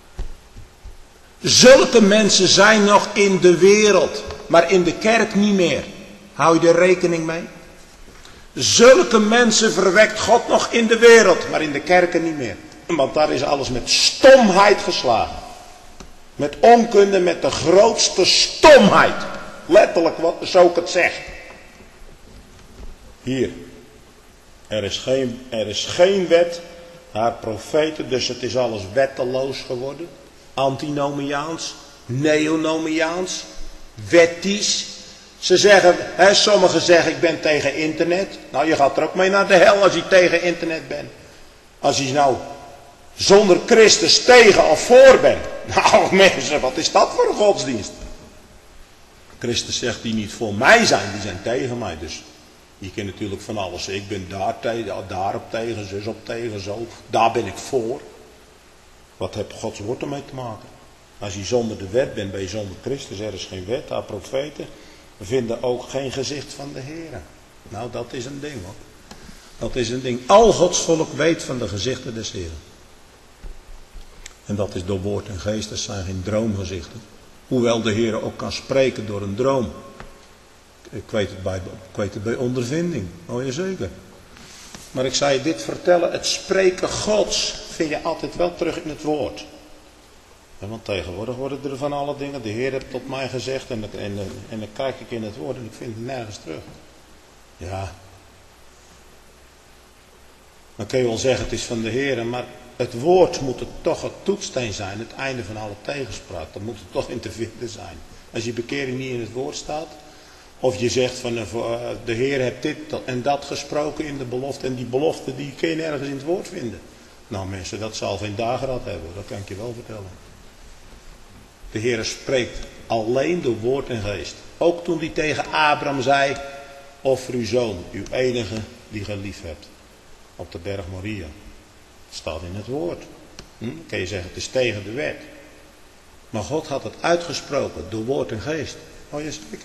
Zulke mensen zijn nog in de wereld, maar in de kerk niet meer. Hou je er rekening mee? Zulke mensen verwekt God nog in de wereld, maar in de kerken niet meer. Want daar is alles met stomheid geslagen. Met onkunde, met de grootste stomheid. Letterlijk, zo ik het zeg. Hier. Er is geen wet, haar profeten, dus het is alles wetteloos geworden. Antinomiaans, neonomiaans, wettisch. Ze zeggen, sommigen zeggen ik ben tegen internet. Nou, je gaat er ook mee naar de hel als je tegen internet bent. Als je nou zonder Christus tegen of voor bent. Nou mensen, wat is dat voor een godsdienst? Christus zegt die niet voor mij zijn, die zijn tegen mij. Dus je kunt natuurlijk van alles. Ik ben daarop tegen, zus op tegen, zo. Daar ben ik voor. Wat heeft Gods woord ermee te maken? Als je zonder de wet bent, ben je zonder Christus. Er is geen wet, haar profeten vinden ook geen gezicht van de Heer. Nou, dat is een ding hoor. Dat is een ding. Al Gods volk weet van de gezichten des Heeren. En dat is door woord en geest, dat zijn geen droomgezichten. Hoewel de Heer ook kan spreken door een droom. Ik weet het bij ondervinding. Oh ja, zeker. Maar ik zou je dit vertellen. Het spreken Gods vind je altijd wel terug in het woord. Want tegenwoordig worden er van alle dingen. De Heer heeft tot mij gezegd. En dan kijk ik in het woord en ik vind het nergens terug. Ja. Dan kun je wel zeggen het is van de Heer. Maar het woord moet het toch het toetssteen zijn. Het einde van alle tegenspraak. Dat moet er toch in te vinden zijn. Als je bekering niet in het woord staat. Of je zegt van de Heer heeft dit en dat gesproken in de belofte. En die belofte die kun je nergens in het woord vinden. Nou mensen, dat zal geen dageraad hebben. Dat kan ik je wel vertellen. De Heer spreekt alleen door woord en geest. Ook toen hij tegen Abraham zei. Offer uw zoon, uw enige die ge lief hebt. Op de berg Moria. Het staat in het woord. Dan kun je zeggen het is tegen de wet. Maar God had het uitgesproken door woord en geest. Oh ja, zeker.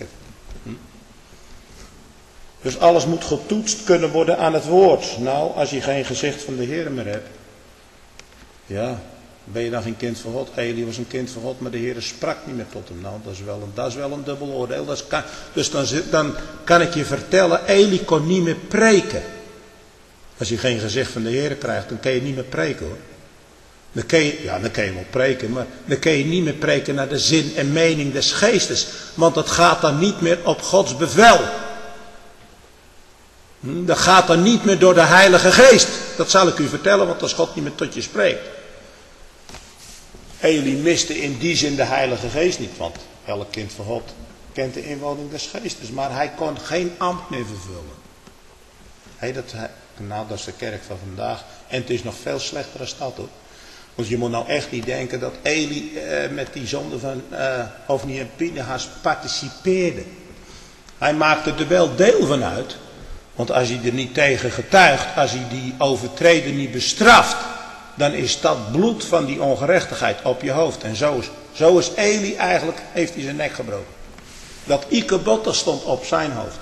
Dus alles moet getoetst kunnen worden aan het woord. Nou, als je geen gezicht van de Heer meer hebt. Ja, ben je dan geen kind van God? Eli was een kind van God, maar de Heer sprak niet meer tot hem. Nou, dat is wel een dubbel oordeel. Dus dan kan ik je vertellen, Eli kon niet meer preken. Als je geen gezicht van de Heer krijgt, dan kan je niet meer preken hoor. Dan kan je wel preken, maar dan kan je niet meer preken naar de zin en mening des geestes. Want dat gaat dan niet meer op Gods bevel. Dat gaat dan niet meer door de Heilige Geest. Dat zal ik u vertellen, want als God niet meer tot je spreekt. Eli miste in die zin de Heilige Geest niet, want elk kind van God kent de inwoning des Geestes. Maar hij kon geen ambt meer vervullen. Dat is de kerk van vandaag. En het is nog veel slechter dan dat hoor. Want je moet nou echt niet denken dat Eli met die zonde van Hofni en Pinehas participeerde. Hij maakte er wel deel van uit. Want als hij er niet tegen getuigt, als hij die overtreder niet bestraft, dan is dat bloed van die ongerechtigheid op je hoofd. En zo is Eli eigenlijk, heeft hij zijn nek gebroken. Dat ikebot stond op zijn hoofd.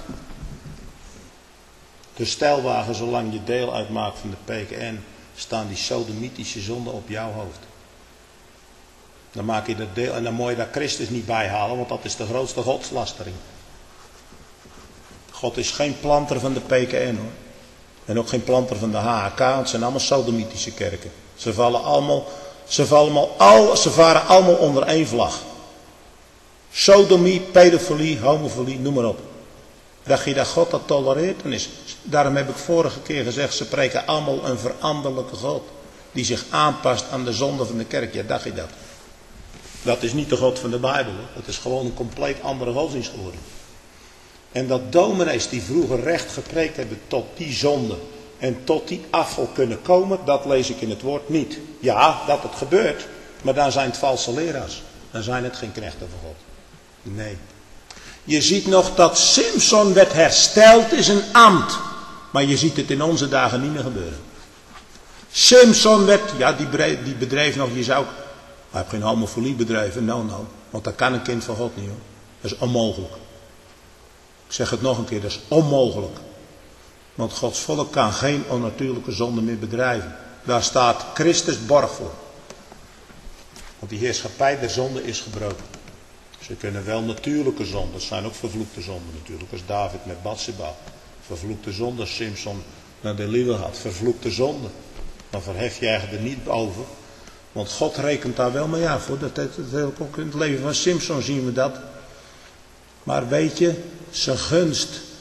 De stelwagen, zolang je deel uitmaakt van de PKN, staan die sodomitische zonden op jouw hoofd. Dan maak je dat deel en dan moet je daar Christus niet bij halen, want dat is de grootste godslastering. God is geen planter van de PKN hoor. En ook geen planter van de HHK, want het zijn allemaal sodomitische kerken. Ze varen allemaal onder één vlag. Sodomie, pedofilie, homofilie, noem maar op. Dacht je dat God dat tolereert? Daarom heb ik vorige keer gezegd, ze preken allemaal een veranderlijke God. Die zich aanpast aan de zonde van de kerk. Ja, dacht je dat? Dat is niet de God van de Bijbel. Hoor. Het is gewoon een compleet andere godsdienst geworden. En dat dominees die vroeger recht gepreekt hebben tot die zonde en tot die afval kunnen komen, dat lees ik in het woord niet. Ja, dat het gebeurt, maar dan zijn het valse leraars. Dan zijn het geen knechten van God. Nee. Je ziet nog dat Simson werd hersteld in zijn ambt. Maar je ziet het in onze dagen niet meer gebeuren. Simson werd, die bedreef nog, je zou, hij heeft geen homofilie bedreven, nou. Want dat kan een kind van God niet hoor. Dat is onmogelijk. Ik zeg het nog een keer, dat is onmogelijk. Want Gods volk kan geen onnatuurlijke zonde meer bedrijven. Daar staat Christus borg voor. Want die heerschappij der zonde is gebroken. Ze kunnen wel natuurlijke zonden, dat zijn ook vervloekte zonden natuurlijk. Als David met Batsheba, vervloekte zonde, als Simson naar de Lille had, vervloekte zonde. Dan verhef je eigenlijk er niet over. Want God rekent daar wel mee af hoor. Dat ook in het leven van Simson zien we dat. Maar weet je, zijn gunst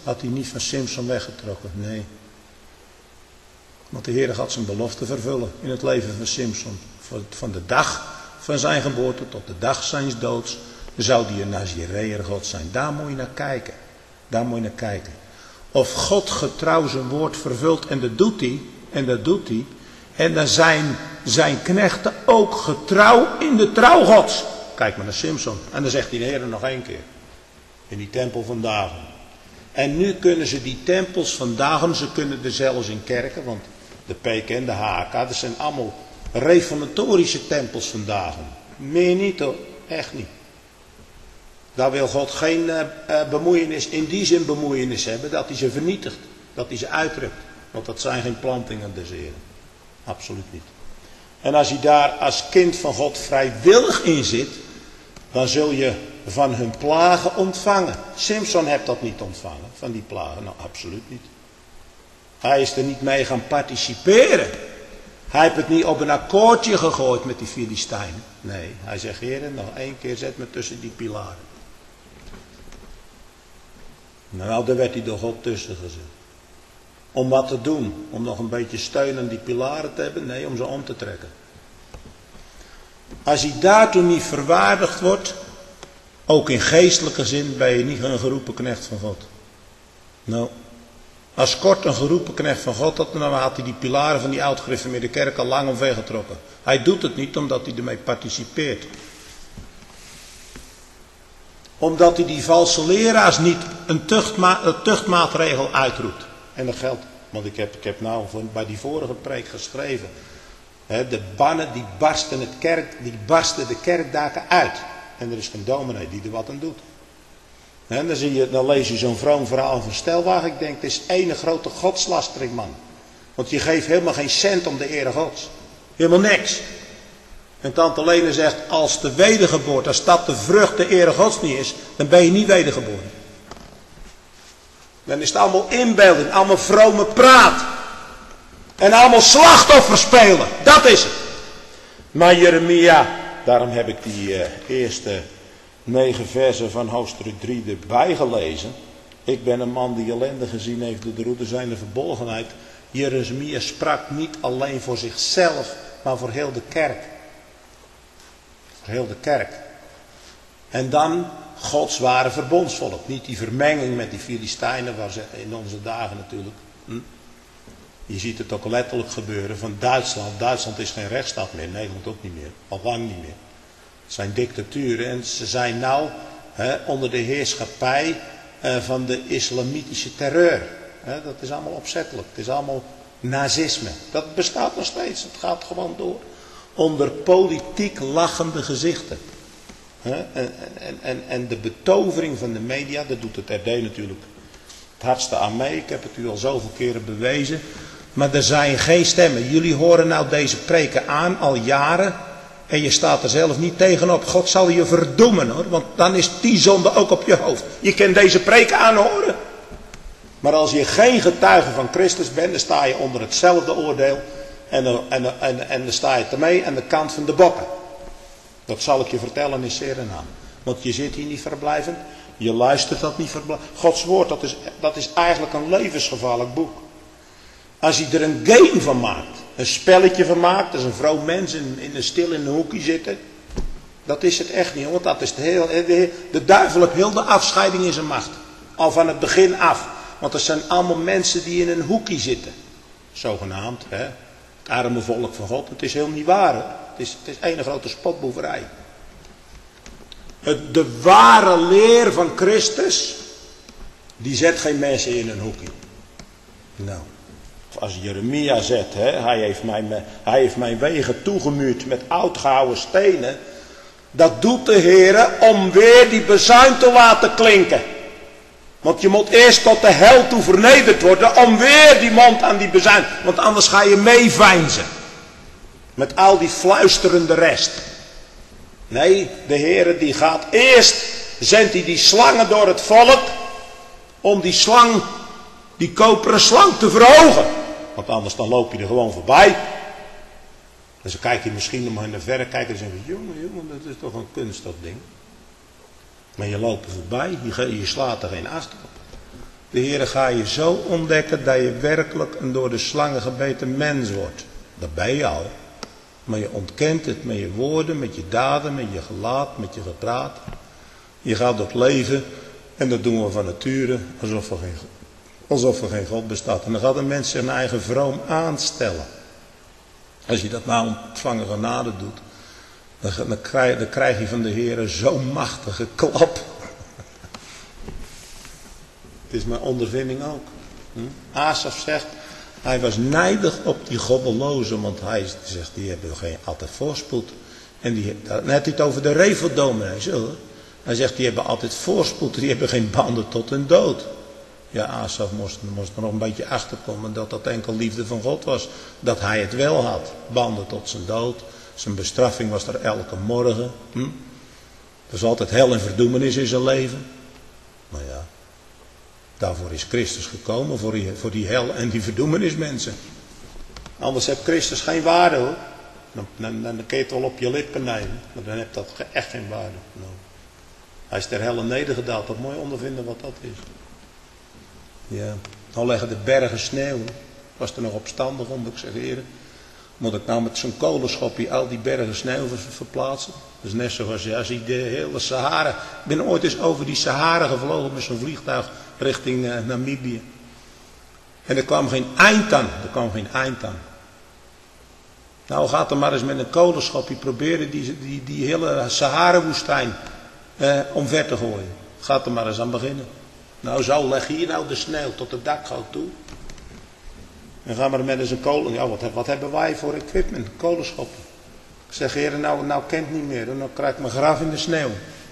had hij niet van Simson weggetrokken. Nee. Want de Heer gaat zijn belofte vervullen in het leven van Simson. Van de dag van zijn geboorte tot de dag zijns doods zou die een Nazireër God zijn. Daar moet je naar kijken. Daar moet je naar kijken. Of God getrouw zijn woord vervult, en dat doet hij. En dat doet hij. En dan zijn zijn knechten ook getrouw in de trouw Gods. Kijk maar naar Simson. En dan zegt hij de Heer nog 1 keer. In die tempel van Dagon. En nu kunnen ze die tempels van Dagon, ze kunnen er zelfs in kerken, want de PK en de HK, dat zijn allemaal reformatorische tempels van Dagon. Meer niet hoor, echt niet. Daar wil God geen bemoeienis, in die zin bemoeienis hebben, dat hij ze vernietigt. Dat hij ze uitrukt. Want dat zijn geen plantingen des Heren. Absoluut niet. En als je daar als kind van God vrijwillig in zit, dan zul je van hun plagen ontvangen. Simson heeft dat niet ontvangen, van die plagen. Nou, absoluut niet. Hij is er niet mee gaan participeren. Hij heeft het niet op een akkoordje gegooid met die Filistijnen. Nee, hij zegt, Heer, nog 1 keer zet me tussen die pilaren. Nou, daar werd hij door God tussen gezet. Om wat te doen? Om nog een beetje steun aan die pilaren te hebben? Nee, om ze om te trekken. Als hij daartoe niet verwaardigd wordt, ook in geestelijke zin, ben je niet een geroepen knecht van God. Nou, als Kort een geroepen knecht van God had, dan had hij die pilaren van die oud-gereformeerde kerk al lang omvergetrokken. Hij doet het niet omdat hij ermee participeert. Omdat hij die valse leraars niet een tuchtmaatregel uitroept. En dat geldt, want ik heb nou bij die vorige preek geschreven. De bannen die barsten de kerkdaken uit. En er is geen dominee die er wat aan doet. En dan lees je zo'n vroom verhaal van Stelwagen. Ik denk, het is ene grote godslastering, man. Want je geeft helemaal geen cent om de ere Gods. Helemaal niks. En tante Lene zegt, als de wedergeboorte, als dat de vrucht de ere Gods niet is, dan ben je niet wedergeboren. Dan is het allemaal inbeelding, allemaal vrome praat. En allemaal slachtoffers spelen. Dat is het. Maar Jeremia, daarom heb ik die eerste 9 versen van hoofdstuk 3 erbij gelezen. Ik ben een man die ellende gezien heeft door de roede zijnde verbolgenheid. Jeremia sprak niet alleen voor zichzelf, maar voor heel de kerk. Voor heel de kerk. En dan Gods ware verbondsvolk. Niet die vermenging met die Filistijnen, waar ze in onze dagen natuurlijk. Je ziet het ook letterlijk gebeuren van Duitsland. Duitsland is geen rechtsstaat meer, Nederland ook niet meer. Al lang niet meer. Het zijn dictaturen en ze zijn nou onder de heerschappij van de islamitische terreur. Dat is allemaal opzettelijk. Het is allemaal nazisme. Dat bestaat nog steeds. Het gaat gewoon door. Onder politiek lachende gezichten. En de betovering van de media, dat doet het RD natuurlijk het hardste aan mee. Ik heb het u al zoveel keren bewezen. Maar er zijn geen stemmen. Jullie horen nou deze preken aan al jaren. En je staat er zelf niet tegenop. God zal je verdoemen hoor. Want dan is die zonde ook op je hoofd. Je kunt deze preken aanhoren. Maar als je geen getuige van Christus bent, dan sta je onder hetzelfde oordeel. En dan sta je ermee aan de kant van de bokken. Dat zal ik je vertellen in zeer en aan. Want je zit hier niet verblijvend. Je luistert dat niet verblijvend. Gods woord, dat is eigenlijk een levensgevaarlijk boek. Als je er een game van maakt. Een spelletje van maakt. Dat is een vroom mens in een hoekje zitten. Dat is het echt niet. Want dat is de duivel heeft heel de afscheiding in zijn macht. Al van het begin af. Want er zijn allemaal mensen die in een hoekje zitten. Zogenaamd. Het arme volk van God. Het is heel niet waar. Het is een grote spotboeverij. De ware leer van Christus. Die zet geen mensen in een hoekje. Nou. Als Jeremia zegt, hij heeft mijn wegen toegemuurd met oudgehouden stenen. Dat doet de Heer om weer die bezuin te laten klinken. Want je moet eerst tot de hel toe vernederd worden om weer die mond aan die bezuin. Want anders ga je meeveinzen. Met al die fluisterende rest. Nee, de Heer die gaat eerst, zendt hij die slangen door het volk. Om die slang, die koperen slang te verhogen. Want anders dan loop je er gewoon voorbij. Dus dan kijk je misschien nog maar naar verre kijken en zeg je, jongen, dat is toch een kunst dat ding. Maar je loopt er voorbij, je slaat er geen ast op. De Heere gaat je zo ontdekken dat je werkelijk een door de slangen gebeten mens wordt. Dat ben je al. Maar je ontkent het met je woorden, met je daden, met je gelaat, met je gepraat. Je gaat door het leven en dat doen we van nature alsof er geen God bestaat. En dan gaat een mens zijn eigen vroom aanstellen. Als je dat nou ontvangen genade doet, dan krijg je van de Heere zo'n machtige klap. Het is mijn ondervinding ook. Asaf zegt, hij was nijdig op die goddelozen, want hij zegt, die hebben altijd voorspoed. En dan heeft hij het over de Reveldominees. Hij zegt, die hebben altijd voorspoed, die hebben geen banden tot hun dood. Ja, Asaf moest er nog een beetje achterkomen dat dat enkel liefde van God was. Dat hij het wel had. Banden tot zijn dood. Zijn bestraffing was er elke morgen. Er was altijd hel en verdoemenis in zijn leven. Maar ja, daarvoor is Christus gekomen. Voor die hel en die verdoemenis mensen. Anders heeft Christus geen waarde hoor. Dan kun je het wel op je lippen nemen. Maar dan heeft dat echt geen waarde. No. Hij is ter helle nedergedaald. Dat mooi ondervinden wat dat is. Ja, al leggen de bergen sneeuw. Was er nog opstandig om, ik zeg heren. Moet ik nou met zo'n kolenschopje al die bergen sneeuw verplaatsen? Dat is net zoals als je de hele Sahara. Ik ben ooit eens over die Sahara gevlogen met zo'n vliegtuig richting Namibië. En er kwam geen eind aan. Nou gaat er maar eens met een kolenschopje proberen die hele Sahara-woestijn omver te gooien. Gaat er maar eens aan beginnen. Nou zo leg hier nou de sneeuw tot het dakgoot toe. En gaan we er met eens een kolen. Ja, wat hebben wij voor equipment? Kolenschoppen. Ik zeg, heren, nou kent niet meer. Dan krijg ik mijn graf in de sneeuw.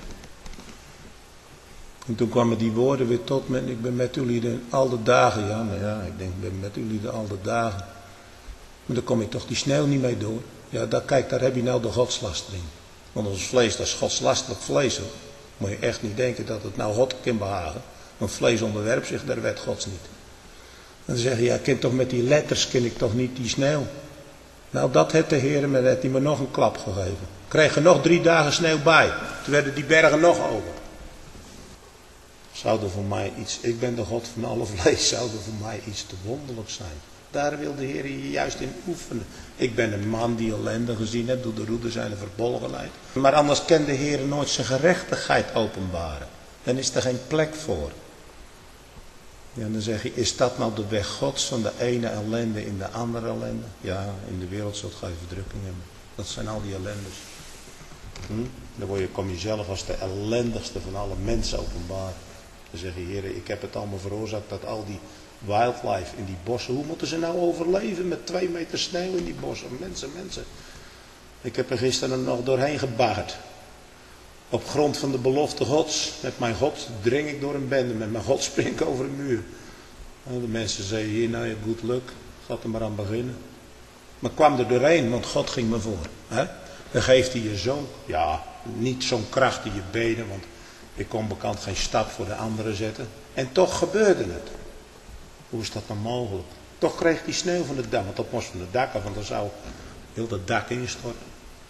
En toen kwamen die woorden weer tot me. Ik ben met jullie al de dagen. Ja, nou ja, ik denk, ik ben met jullie al de dagen. Maar dan kom ik toch die sneeuw niet mee door. Ja, daar heb je nou de godslastering. Want ons vlees, dat is godslastelijk vlees hoor. Moet je echt niet denken dat het nou God kan behagen. Want vlees onderwerpt zich der wet Gods niet. En dan zeg je, ja, met die letters ken ik toch niet die sneeuw. Nou, dat heeft de Heer me nog een klap gegeven. Kreeg er nog 3 dagen sneeuw bij. Toen werden die bergen nog open. Zou er voor mij iets, ik ben de God van alle vlees, zou er voor mij iets te wonderlijk zijn. Daar wil de Heer je juist in oefenen. Ik ben een man die ellende gezien heeft, door de roede zijn verbolgenheid. Maar anders kan de Heer nooit zijn gerechtigheid openbaren. Dan is er geen plek voor. Ja, dan zeg je, is dat nou de weg Gods van de ene ellende in de andere ellende? Ja, in de wereld zult gij verdrukking hebben. Dat zijn al die ellendes. Dan kom je zelf als de ellendigste van alle mensen openbaar. Dan zeg je, Heer, ik heb het allemaal veroorzaakt dat al die wildlife in die bossen, hoe moeten ze nou overleven met 2 meter sneeuw in die bossen? Mensen. Ik heb er gisteren nog doorheen gebaard. Op grond van de belofte Gods, met mijn God dring ik door een bende, met mijn God spring ik over een muur. De mensen zeiden hier, nou ja, good luck, gaat er maar aan beginnen. Maar ik kwam er doorheen, want God ging me voor. Dan geeft hij je zo'n, ja, niet zo'n kracht in je benen, want ik kon bekend geen stap voor de anderen zetten. En toch gebeurde het. Hoe is dat nou mogelijk? Toch kreeg hij sneeuw van het dak, want dat moest van het dak af, want dan zou heel dat dak instorten.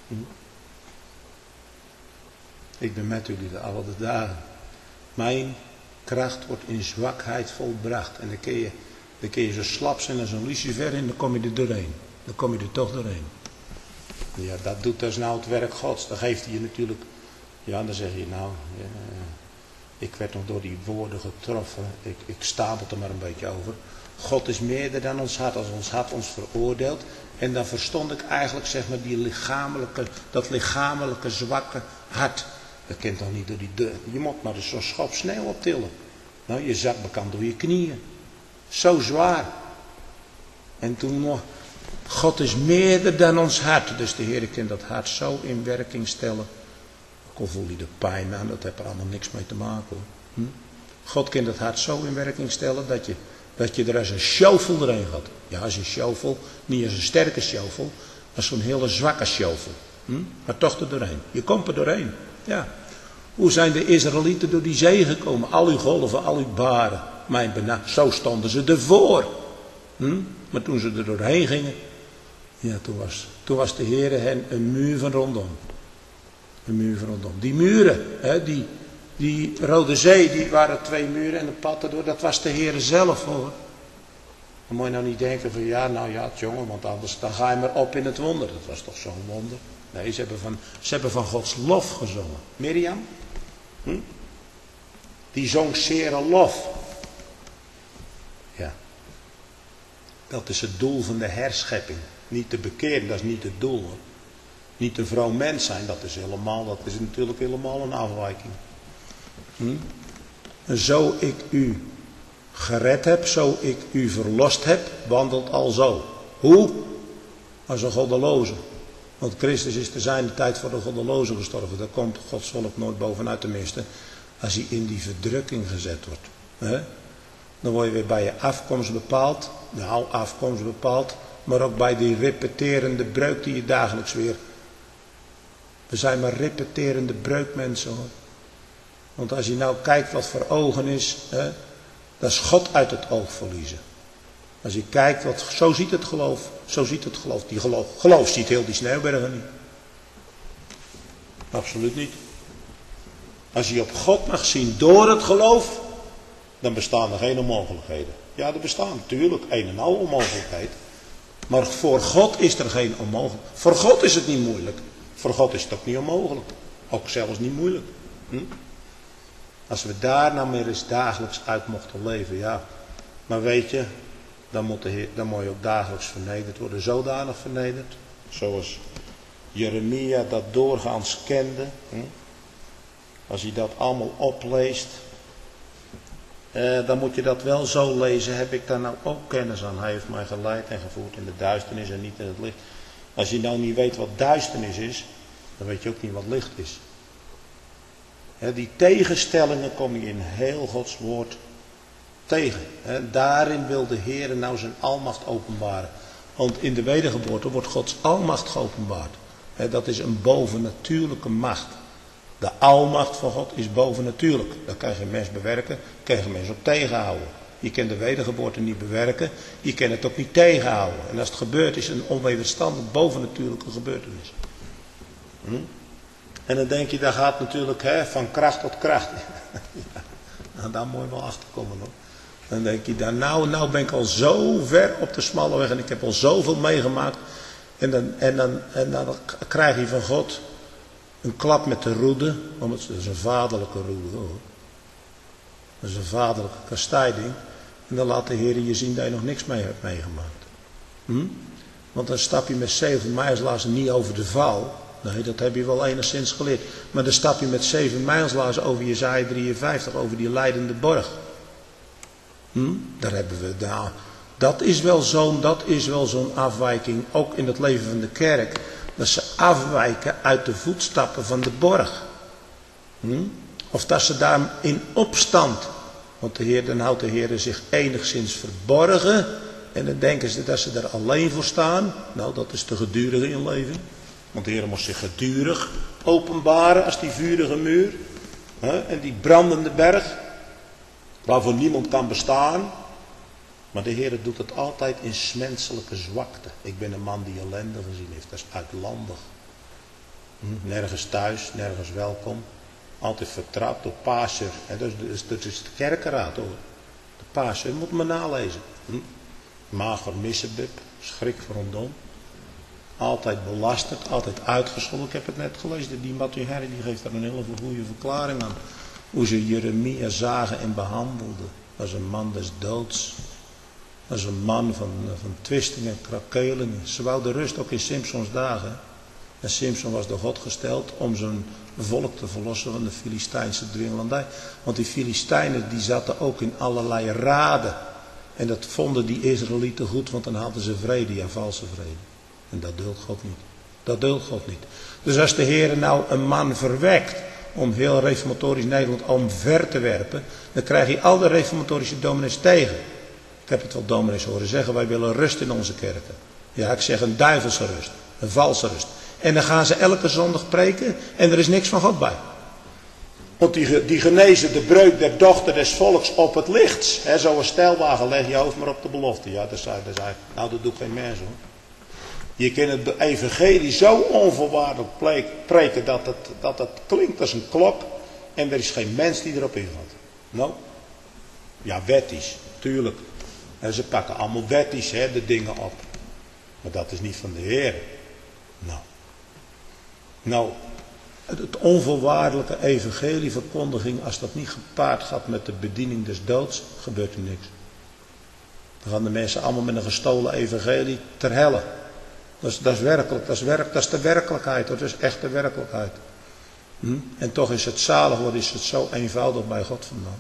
Ik ben met jullie alle dagen. Mijn kracht wordt in zwakheid volbracht. En dan kun je zo slap zijn als een lucifer en dan kom je er doorheen. Dan kom je er toch doorheen. Ja, dat doet dus nou het werk Gods. Dan geeft hij je natuurlijk. Ja, dan zeg je nou. Ja, ik werd nog door die woorden getroffen. Ik stapel er maar een beetje over. God is meerder dan ons hart. Als ons hart ons veroordeelt. En dan verstond ik eigenlijk zeg maar dat lichamelijke zwakke hart. Dat kent toch niet door die deur. Je moet maar dus zo'n schop sneeuw optillen. Nou, je zak bekend door je knieën. Zo zwaar. En toen nog. God is meerder dan ons hart. Dus de Heer kan dat hart zo in werking stellen. Ook al voel je de pijn aan. Dat heeft er allemaal niks mee te maken hoor. God kan dat hart zo in werking stellen. Dat je er als een shovel doorheen gaat. Ja, als een shovel. Niet als een sterke shovel. Als zo'n hele zwakke shovel. Maar toch er doorheen. Je komt er doorheen. Ja. Hoe zijn de Israëlieten door die zee gekomen? Al uw golven, al uw baren. Zo stonden ze ervoor. Maar toen ze er doorheen gingen. Ja, toen was de Heer hen een muur van rondom. Een muur van rondom. Die muren, Die Rode Zee, die waren 2 muren en een pad erdoor. Dat was de Heere zelf hoor. Dan moet je nou niet denken van ja jongen, want anders dan ga je maar op in het wonder. Dat was toch zo'n wonder. Nee, ze hebben van Gods lof gezongen. Mirjam? Die zong zere lof. Ja. Dat is het doel van de herschepping. Niet te bekeren, dat is niet het doel hoor. Niet een vroom mens zijn, dat is natuurlijk helemaal een afwijking. En zo ik u gered heb, zo ik u verlost heb, wandelt al zo. Hoe? Als een goddeloze. Want Christus is te zijner tijd voor de goddeloze gestorven. Daar komt Gods volk nooit bovenuit, tenminste. Als hij in die verdrukking gezet wordt. Dan word je weer bij je afkomst bepaald. Nou, afkomst bepaald. Maar ook bij die repeterende breuk die je dagelijks weer. We zijn maar repeterende breukmensen hoor. Want als je nou kijkt wat voor ogen is. Dat is God uit het oog verliezen. Als je kijkt, zo ziet het geloof. Zo ziet het geloof. Geloof ziet heel die sneeuwbergen niet. Absoluut niet. Als je op God mag zien door het geloof, dan bestaan er geen onmogelijkheden. Ja, er bestaan natuurlijk een en al onmogelijkheid. Maar voor God is er geen onmogelijk. Voor God is het niet moeilijk. Voor God is het ook niet onmogelijk. Ook zelfs niet moeilijk. Als we daar nou meer eens dagelijks uit mochten leven, ja. Maar weet je, dan moet je ook dagelijks vernederd worden. Zodanig vernederd. Zoals Jeremia dat doorgaans kende. Als je dat allemaal opleest. Dan moet je dat wel zo lezen. Heb ik daar nou ook kennis aan? Hij heeft mij geleid en gevoerd in de duisternis en niet in het licht. Als je nou niet weet wat duisternis is, dan weet je ook niet wat licht is. Die tegenstellingen kom je in heel Gods woord tegen. Daarin wil de Heer nou zijn almacht openbaren. Want in de wedergeboorte wordt Gods almacht geopenbaard. Dat is een bovennatuurlijke macht. De almacht van God is bovennatuurlijk. Dat kan geen mens bewerken, daar kan geen mens op tegenhouden. Je kan de wedergeboorte niet bewerken, je kan het ook niet tegenhouden. En als het gebeurt is het een onwederstandig bovennatuurlijke gebeurtenis. En dan denk je, dat gaat natuurlijk van kracht tot kracht. Nou, daar moet je wel achter komen hoor. Dan denk je, nou ben ik al zo ver op de smalle weg en ik heb al zoveel meegemaakt. En dan krijg je van God een klap met de roede. Want het is een vaderlijke roede hoor. Dat is een vaderlijke kastijding. En dan laat de Heer je zien dat je nog niks mee hebt meegemaakt. Want dan stap je met 7 mijlslaarzen niet over de val. Nee, dat heb je wel enigszins geleerd. Maar dan stap je met 7 mijlslaarzen over Jesaja 53, over die lijdende borg. Daar hebben we, dat is wel zo'n afwijking, ook in het leven van de kerk. Dat ze afwijken uit de voetstappen van de borg. Of dat ze daar in opstand. Want dan houdt de Heer zich enigszins verborgen. En dan denken ze dat ze daar alleen voor staan. Nou, dat is de gedurige inleving. Want de Heer moest zich gedurig openbaren als die vurige muur. En die brandende berg. Waarvoor niemand kan bestaan. Maar de Heer doet het altijd in menselijke zwakte. Ik ben een man die ellende gezien heeft. Dat is uitlandig. Nergens thuis, nergens welkom. Altijd vertrapt door Passer. Dat is de kerkenraad hoor. De Passer, je moet me nalezen. Mager missebub, schrik voor een dom. Altijd belasterd, altijd uitgescholden. Ik heb het net gelezen, die Matthew Henry die geeft daar een hele goede verklaring aan. Hoe ze Jeremia zagen en behandelden. Als een man des doods. Als een man van twistingen en krakelingen. Ze wouden rust ook in Simsons dagen. En Simson was door God gesteld om zijn volk te verlossen van de Filistijnse dwingelandij. Want die Filistijnen die zaten ook in allerlei raden. En dat vonden die Israëlieten goed, want dan hadden ze vrede, ja valse vrede. En dat duldt God niet. Dat duldt God niet. Dus als de Heer nou een man verwekt om heel reformatorisch Nederland omver te werpen, dan krijg je al de reformatorische dominees tegen. Ik heb het wel dominees horen zeggen, wij willen rust in onze kerken. Ja, ik zeg een duivelse rust, een valse rust. En dan gaan ze elke zondag preken en er is niks van God bij. Want die genezen de breuk der dochter des volks op het licht. Zo'n stelwagen, leg je hoofd maar op de belofte. Ja, dat doet geen mens hoor. Je kan het evangelie zo onvoorwaardelijk preken dat het klinkt als een klok. en er is geen mens die erop ingaat. Nou, ja, wettisch, tuurlijk. En ze pakken allemaal wettisch de dingen op. Maar dat is niet van de Heer. Nou, het onvoorwaardelijke evangelieverkondiging, als dat niet gepaard gaat met de bediening des doods, gebeurt er niks. Dan gaan de mensen allemaal met een gestolen evangelie ter helle. Dat is werkelijk, dat is de werkelijkheid, dat is echt de werkelijkheid. En toch is het zalig worden, is het zo eenvoudig bij God vandaan.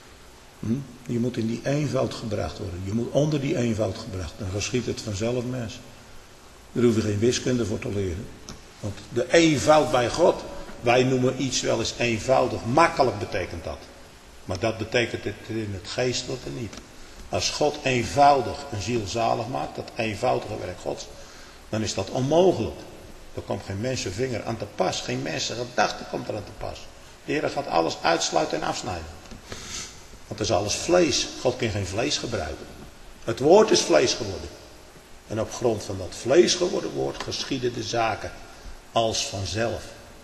Je moet in die eenvoud gebracht worden. Je moet onder die eenvoud gebracht. Dan geschiet het vanzelf, mensen. Daar hoef je geen wiskunde voor te leren. Want de eenvoud bij God, wij noemen iets wel eens eenvoudig. Makkelijk betekent dat. Maar dat betekent het in het geestelijke niet. Als God eenvoudig een ziel zalig maakt, dat eenvoudige werk Gods, dan is dat onmogelijk. Er komt geen mensenvinger aan te pas. Geen mensengedachte komt er aan te pas. De Heer gaat alles uitsluiten en afsnijden. Want dat is alles vlees. God kan geen vlees gebruiken. Het woord is vlees geworden. En op grond van dat vlees geworden woord geschieden de zaken als vanzelf.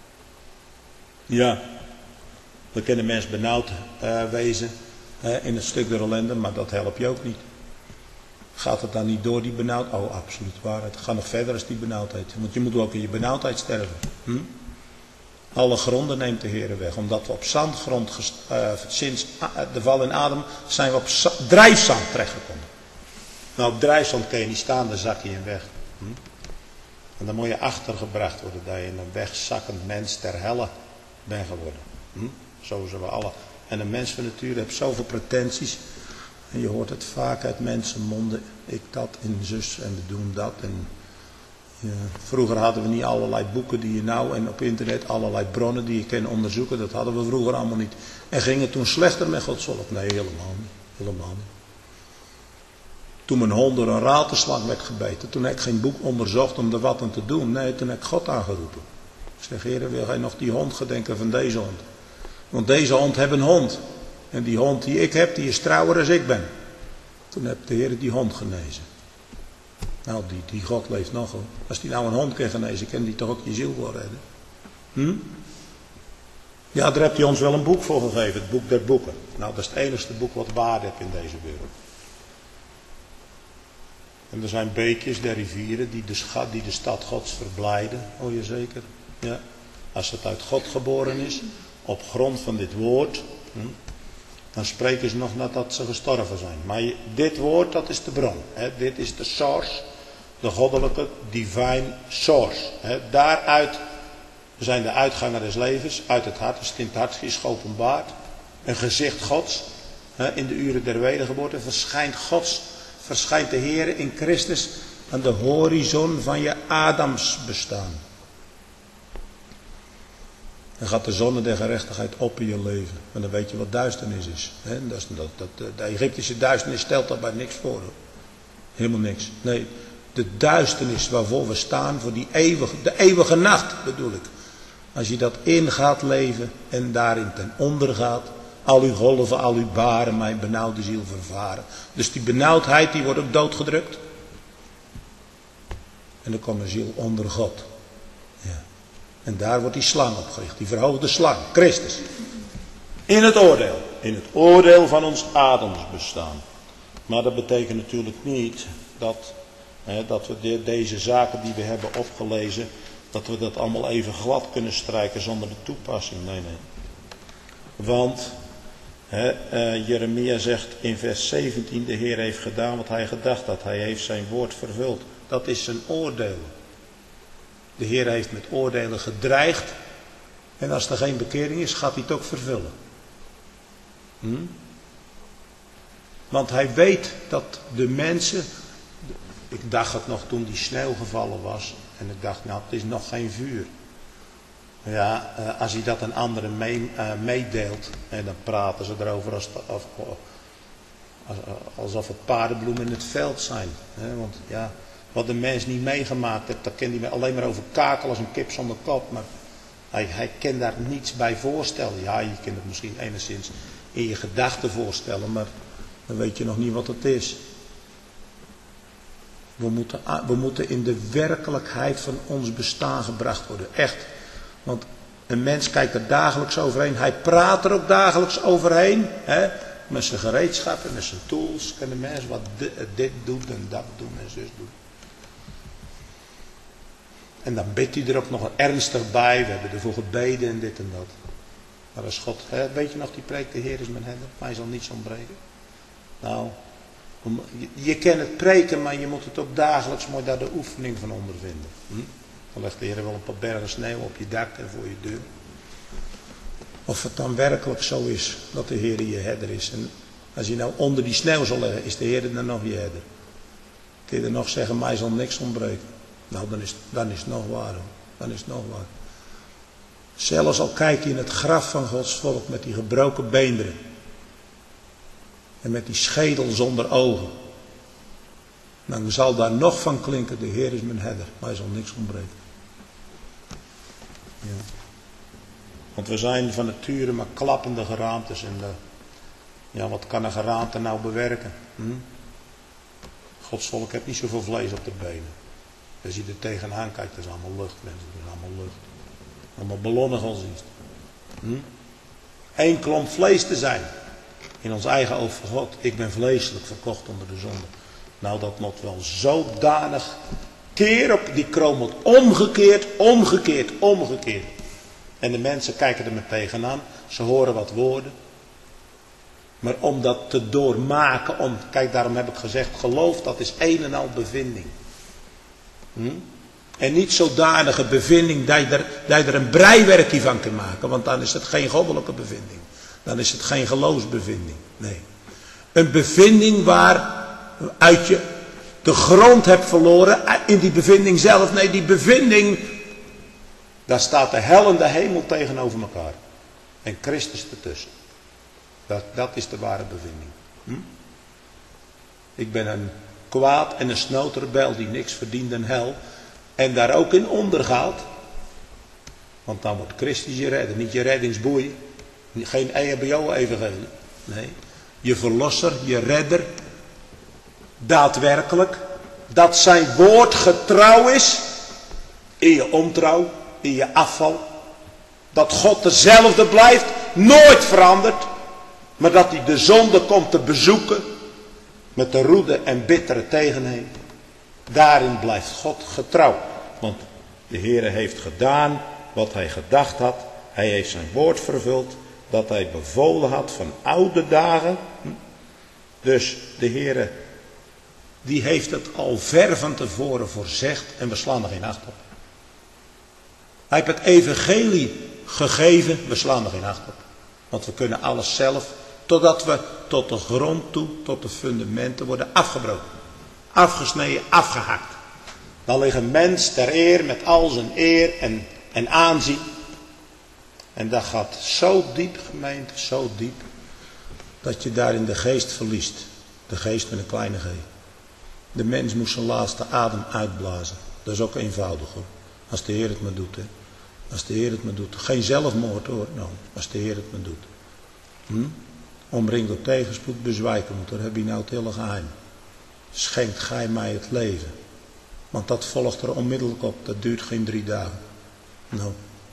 Ja, dan kan de mens benauwd wezen in het stuk der ellende, maar dat helpt je ook niet. Gaat het dan niet door die benauwdheid? Oh, absoluut waar. Het gaat nog verder als die benauwdheid. Want je moet ook in je benauwdheid sterven. Alle gronden neemt de Heer weg. Omdat we op zandgrond, sinds de val in Adam, zijn we op drijfzand terechtgekomen. Nou, op drijfzand kun je niet staan, dan zak je in weg. En dan moet je achtergebracht worden dat je een wegzakkend mens ter helle bent geworden. Zo zijn we alle. En een mens van nature heeft zoveel pretenties. En je hoort het vaak uit mensenmonden. Ik dat en zus en we doen dat. En vroeger hadden we niet allerlei boeken die je nou en op internet allerlei bronnen die je kan onderzoeken. Dat hadden we vroeger allemaal niet. En ging het toen slechter met Gods volk? Nee, helemaal niet. Helemaal niet. Toen mijn hond door een ratelslang werd gebeten. Toen heb ik geen boek onderzocht om er wat aan te doen. Nee, toen heb ik God aangeroepen. Ik zeg, Heer, wil jij nog die hond gedenken van deze hond? Want deze hond heeft een hond. En die hond die ik heb, die is trouwer als ik ben. Toen heb de Heer die hond genezen. Nou, die God leeft nog hoor. Als die nou een hond kan genezen, kan die toch ook je ziel wel redden? Ja, daar heb je ons wel een boek voor gegeven. Het boek der boeken. Nou, dat is het enigste boek wat waarde heeft in deze wereld. En er zijn beekjes der rivieren die de stad Gods verblijden. Hoor je zeker? Ja. Als het uit God geboren is, op grond van dit woord, dan spreken ze nog nadat ze gestorven zijn. Maar dit woord, dat is de bron. Dit is de source, de goddelijke divine source. Daaruit zijn de uitgangen des levens, uit het hart, is het in het hart is geopenbaard. Een gezicht Gods, in de uren der wedergeboorte verschijnt de Heer in Christus aan de horizon van je Adams bestaan. Dan gaat de zon der gerechtigheid op in je leven. En dan weet je wat duisternis is. De Egyptische duisternis stelt daarbij niks voor. Hoor. Helemaal niks. Nee, de duisternis waarvoor we staan, voor de eeuwige nacht bedoel ik. Als je dat in gaat leven en daarin ten onder gaat. Al uw golven, al uw baren, mijn benauwde ziel vervaren. Dus die benauwdheid die wordt ook doodgedrukt. En dan komt een ziel onder God. Ja. En daar wordt die slang opgericht. Die verhoogde slang, Christus. In het oordeel. In het oordeel van ons Adams bestaan. Maar dat betekent natuurlijk niet dat we deze zaken die we hebben opgelezen, dat we dat allemaal even glad kunnen strijken zonder de toepassing. Nee. Want Jeremia zegt in vers 17, de Heer heeft gedaan wat hij gedacht had. Hij heeft zijn woord vervuld. Dat is zijn oordeel. De Heer heeft met oordelen gedreigd. En als er geen bekering is, gaat hij het ook vervullen. Want hij weet dat de mensen. Ik dacht het nog toen die sneeuw gevallen was. En ik dacht, nou, het is nog geen vuur. Ja, als hij dat aan anderen meedeelt. En dan praten ze erover alsof het paardenbloemen in het veld zijn. Want ja, wat de mens niet meegemaakt heeft, daar kan hij alleen maar over kakelen als een kip zonder kop. Maar hij kan daar niets bij voorstellen. Ja, je kunt het misschien enigszins in je gedachten voorstellen, maar dan weet je nog niet wat het is. We moeten in de werkelijkheid van ons bestaan gebracht worden. Echt. Want Een mens kijkt er dagelijks overheen. Hij praat er ook dagelijks overheen. Hè? Met zijn gereedschappen, met zijn tools. Kan de mens wat dit doet en dat doen en zus doen. En dan bidt hij er ook nog ernstig bij. We hebben ervoor gebeden en dit en dat. Maar als God, weet je nog die preek, de Heer is mijn herder, mij zal niets ontbreken. Nou, je kan het preken, maar je moet het ook dagelijks mooi daar de oefening van ondervinden. Dan legt de Heer wel een paar bergen sneeuw op je dak en voor je deur. Of het dan werkelijk zo is dat de Heer je herder is. En als je nou onder die sneeuw zal leggen, is de Heer dan nog je herder. Kun je er nog zeggen, mij zal niks ontbreken. Nou, dan is het nog waar hoor. Dan is het nog waar. Zelfs al kijk je in het graf van Gods volk met die gebroken beenderen. En met die schedel zonder ogen. Dan zal daar nog van klinken, de Heer is mijn herder. Mij zal niks ontbreken. Ja. Want we zijn van nature maar klappende geraamtes. En ja, wat kan een geraamte nou bewerken? Gods volk heeft niet zoveel vlees op de benen. Als je er tegenaan kijkt, dat is allemaal lucht, mensen. Dat is allemaal lucht. Allemaal ballonnen als iets. Eén klomp vlees te zijn. In ons eigen oog van God. Ik ben vleeselijk verkocht onder de zonde. Nou, dat moet wel zodanig keer op die kroon moet omgekeerd. En de mensen kijken er met tegenaan. Ze horen wat woorden. Maar om dat te doormaken. Kijk, daarom heb ik gezegd. Geloof, dat is een en al bevinding. En niet zodanige bevinding dat je er een breiwerkje van kan maken. Want dan is het geen goddelijke bevinding. Dan is het geen geloofsbevinding. Nee. Een bevinding waaruit je de grond hebt verloren in die bevinding zelf. Nee, die bevinding, daar staat de hel en de hemel tegenover elkaar. En Christus ertussen. Dat is de ware bevinding. Ik ben een kwaad en een snootrebel die niks verdient in hel. En daar ook in ondergaat. Want dan wordt Christus je redder. Niet je reddingsboei. Geen EHBO-evangelie. Nee. Je verlosser, je redder. Daadwerkelijk. Dat zijn woord getrouw is. In je ontrouw. In je afval. Dat God dezelfde blijft. Nooit verandert. Maar dat hij de zonde komt te bezoeken. Met de roede en bittere tegenheden. Daarin blijft God getrouw. Want de Heere heeft gedaan wat hij gedacht had. Hij heeft zijn woord vervuld. Dat hij bevolen had van oude dagen. Dus de Heere, die heeft het al ver van tevoren voorzegd. En we slaan er geen acht op. Hij heeft het evangelie gegeven. We slaan er geen acht op. Want we kunnen alles zelf. Totdat we tot de grond toe, tot de fundamenten worden afgebroken. Afgesneden, afgehakt. Dan ligt een mens ter eer met al zijn eer en aanzien. En dat gaat zo diep, gemeente, zo diep. Dat je daarin de geest verliest. De geest met een kleine g. De mens moest zijn laatste adem uitblazen. Dat is ook eenvoudig hoor. Als de Heer het maar doet. Hè. Als de Heer het maar doet. Geen zelfmoord hoor. Nou, als de Heer het maar doet. Omringd door tegenspoed bezwijken moet. Daar heb je nou het hele geheim. Schenkt gij mij het leven. Want dat volgt er onmiddellijk op. Dat duurt geen 3 dagen. Nou.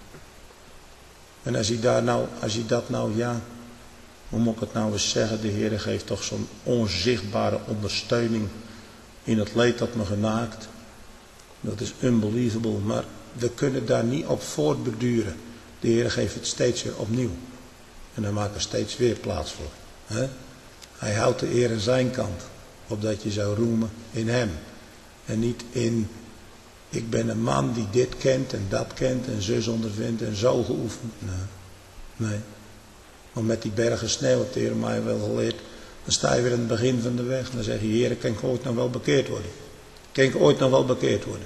En als je dat nou, ja. Hoe moet ik het nou eens zeggen? De Heer geeft toch zo'n onzichtbare ondersteuning. In het leed dat me genaakt. Dat is unbelievable. Maar we kunnen daar niet op voortbeduren. De Heer geeft het steeds weer opnieuw. En hij maakt er steeds weer plaats voor. He? Hij houdt de eer aan zijn kant. Opdat je zou roemen in hem. En niet in, ik ben een man die dit kent en dat kent en zus ondervindt en zo geoefend. Nee. Maar met die bergen sneeuw, heeft de Heer mij wel geleerd. Dan sta je weer aan het begin van de weg. En dan zeg je, Heer, kan ik ooit nog wel bekeerd worden? Kan ik ooit nog wel bekeerd worden?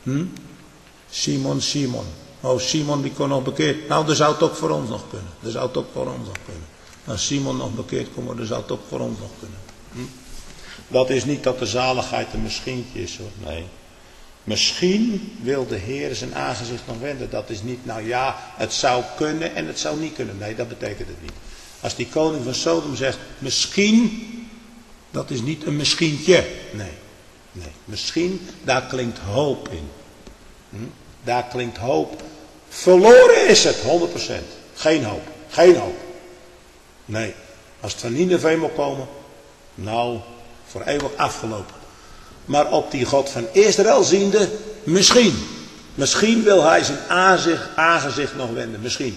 Simon. Oh, Simon die kon nog bekeerd. Nou, dat zou het ook voor ons nog kunnen. Als Simon nog bekeerd kon worden, zou het ook voor ons nog kunnen. Dat is niet dat de zaligheid een misschientje is hoor. Nee. Misschien wil de Heer zijn aangezicht nog wenden. Dat is niet, nou ja, het zou kunnen en het zou niet kunnen. Nee, dat betekent het niet. Als die koning van Sodom zegt, misschien, dat is niet een misschientje. Nee. Misschien, daar klinkt hoop in. Daar klinkt hoop Verloren is het, 100%. Geen hoop. Geen hoop. Nee, als het van Nineve moet komen, nou, voor eeuwig afgelopen. Maar op die God van Israël ziende, misschien. Misschien wil hij zijn aangezicht nog wenden. Misschien.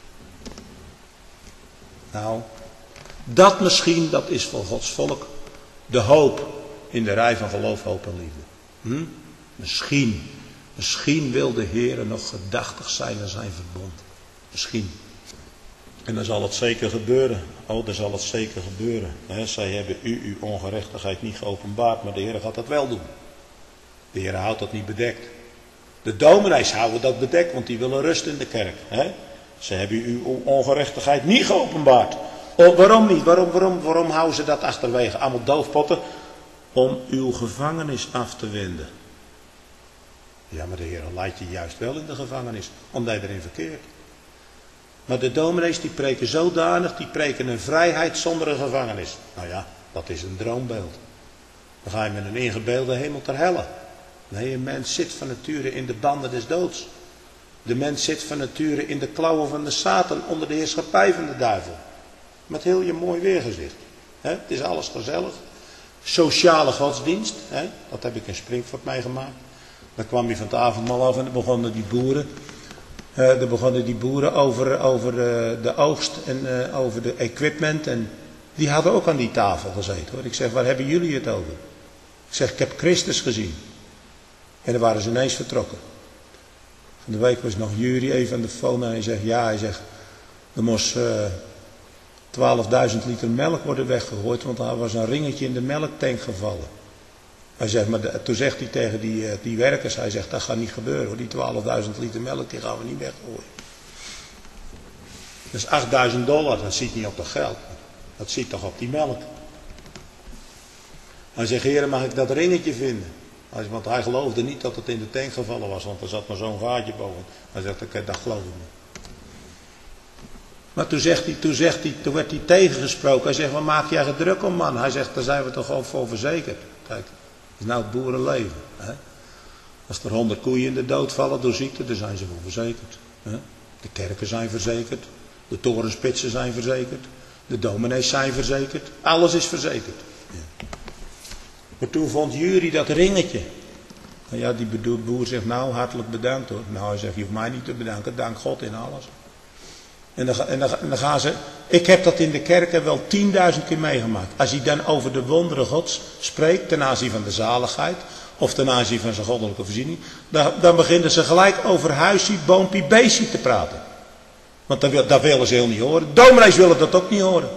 Nou, dat misschien, dat is voor Gods volk de hoop in de rij van geloof, hoop en liefde. Misschien. Misschien wil de Heer nog gedachtig zijn aan zijn verbond. Misschien. En dan zal het zeker gebeuren. Oh, dan zal het zeker gebeuren. Zij hebben uw ongerechtigheid niet geopenbaard, maar de Heer gaat dat wel doen. De Heer houdt dat niet bedekt. De dominees houden dat bedekt, want die willen rust in de kerk. Ze hebben uw ongerechtigheid niet geopenbaard. Oh, waarom niet? Waarom houden ze dat achterwege? Allemaal doofpotten. Om uw gevangenis af te wenden. Ja, maar de Heer leidt je juist wel in de gevangenis, omdat je erin verkeert. Maar de dominees die preken zodanig, die preken een vrijheid zonder een gevangenis. Nou ja, dat is een droombeeld. Dan ga je met een ingebeelde hemel ter helle. Nee, een mens zit van nature in de banden des doods. De mens zit van nature in de klauwen van de Satan, onder de heerschappij van de duivel. Met heel je mooi weergezicht. Het is alles gezellig. Sociale godsdienst, dat heb ik in Springvoort meegemaakt. Dan kwam hij van het avondmaal af en dan begonnen die boeren over de oogst en over de equipment. En die hadden ook aan die tafel gezeten, hoor. Ik zeg, waar hebben jullie het over? Ik zeg, ik heb Christus gezien. En dan waren ze ineens vertrokken. Van de week was nog Jury even aan de phone en hij zegt, er moest 12.000 liter melk worden weggegooid, want er was een ringetje in de melktank gevallen. Hij zegt, maar toen zegt hij tegen die werkers, hij zegt, dat gaat niet gebeuren hoor, die 12.000 liter melk, die gaan we niet weggooien. Dat is $8.000, dat ziet niet op dat geld, dat ziet toch op die melk. Hij zegt, heren, mag ik dat ringetje vinden? Want hij geloofde niet dat het in de tank gevallen was, want er zat maar zo'n gaatje boven. Hij zegt, oké, dat geloof ik niet. Maar toen werd hij tegengesproken. Hij zegt, wat maak jij druk om, man? Hij zegt, daar zijn we toch gewoon voor verzekerd. Kijk, dat is nou het boerenleven. Hè? Als er 100 koeien in de dood vallen door ziekte, dan zijn ze voor verzekerd. Hè? De kerken zijn verzekerd. De torenspitsen zijn verzekerd. De dominees zijn verzekerd. Alles is verzekerd. Ja. Maar toen vond Jury dat ringetje. Nou ja, die boer zegt, nou, hartelijk bedankt hoor. Nou, hij zegt, je hoeft mij niet te bedanken, dank God in alles. En dan gaan ze, ik heb dat in de kerken wel 10.000 keer meegemaakt. Als hij dan over de wonderen Gods spreekt, ten aanzien van de zaligheid, of ten aanzien van zijn goddelijke voorziening, dan beginnen ze gelijk over huisie, boompie, beestje te praten. Want dat willen ze heel niet horen. Dominees willen dat ook niet horen.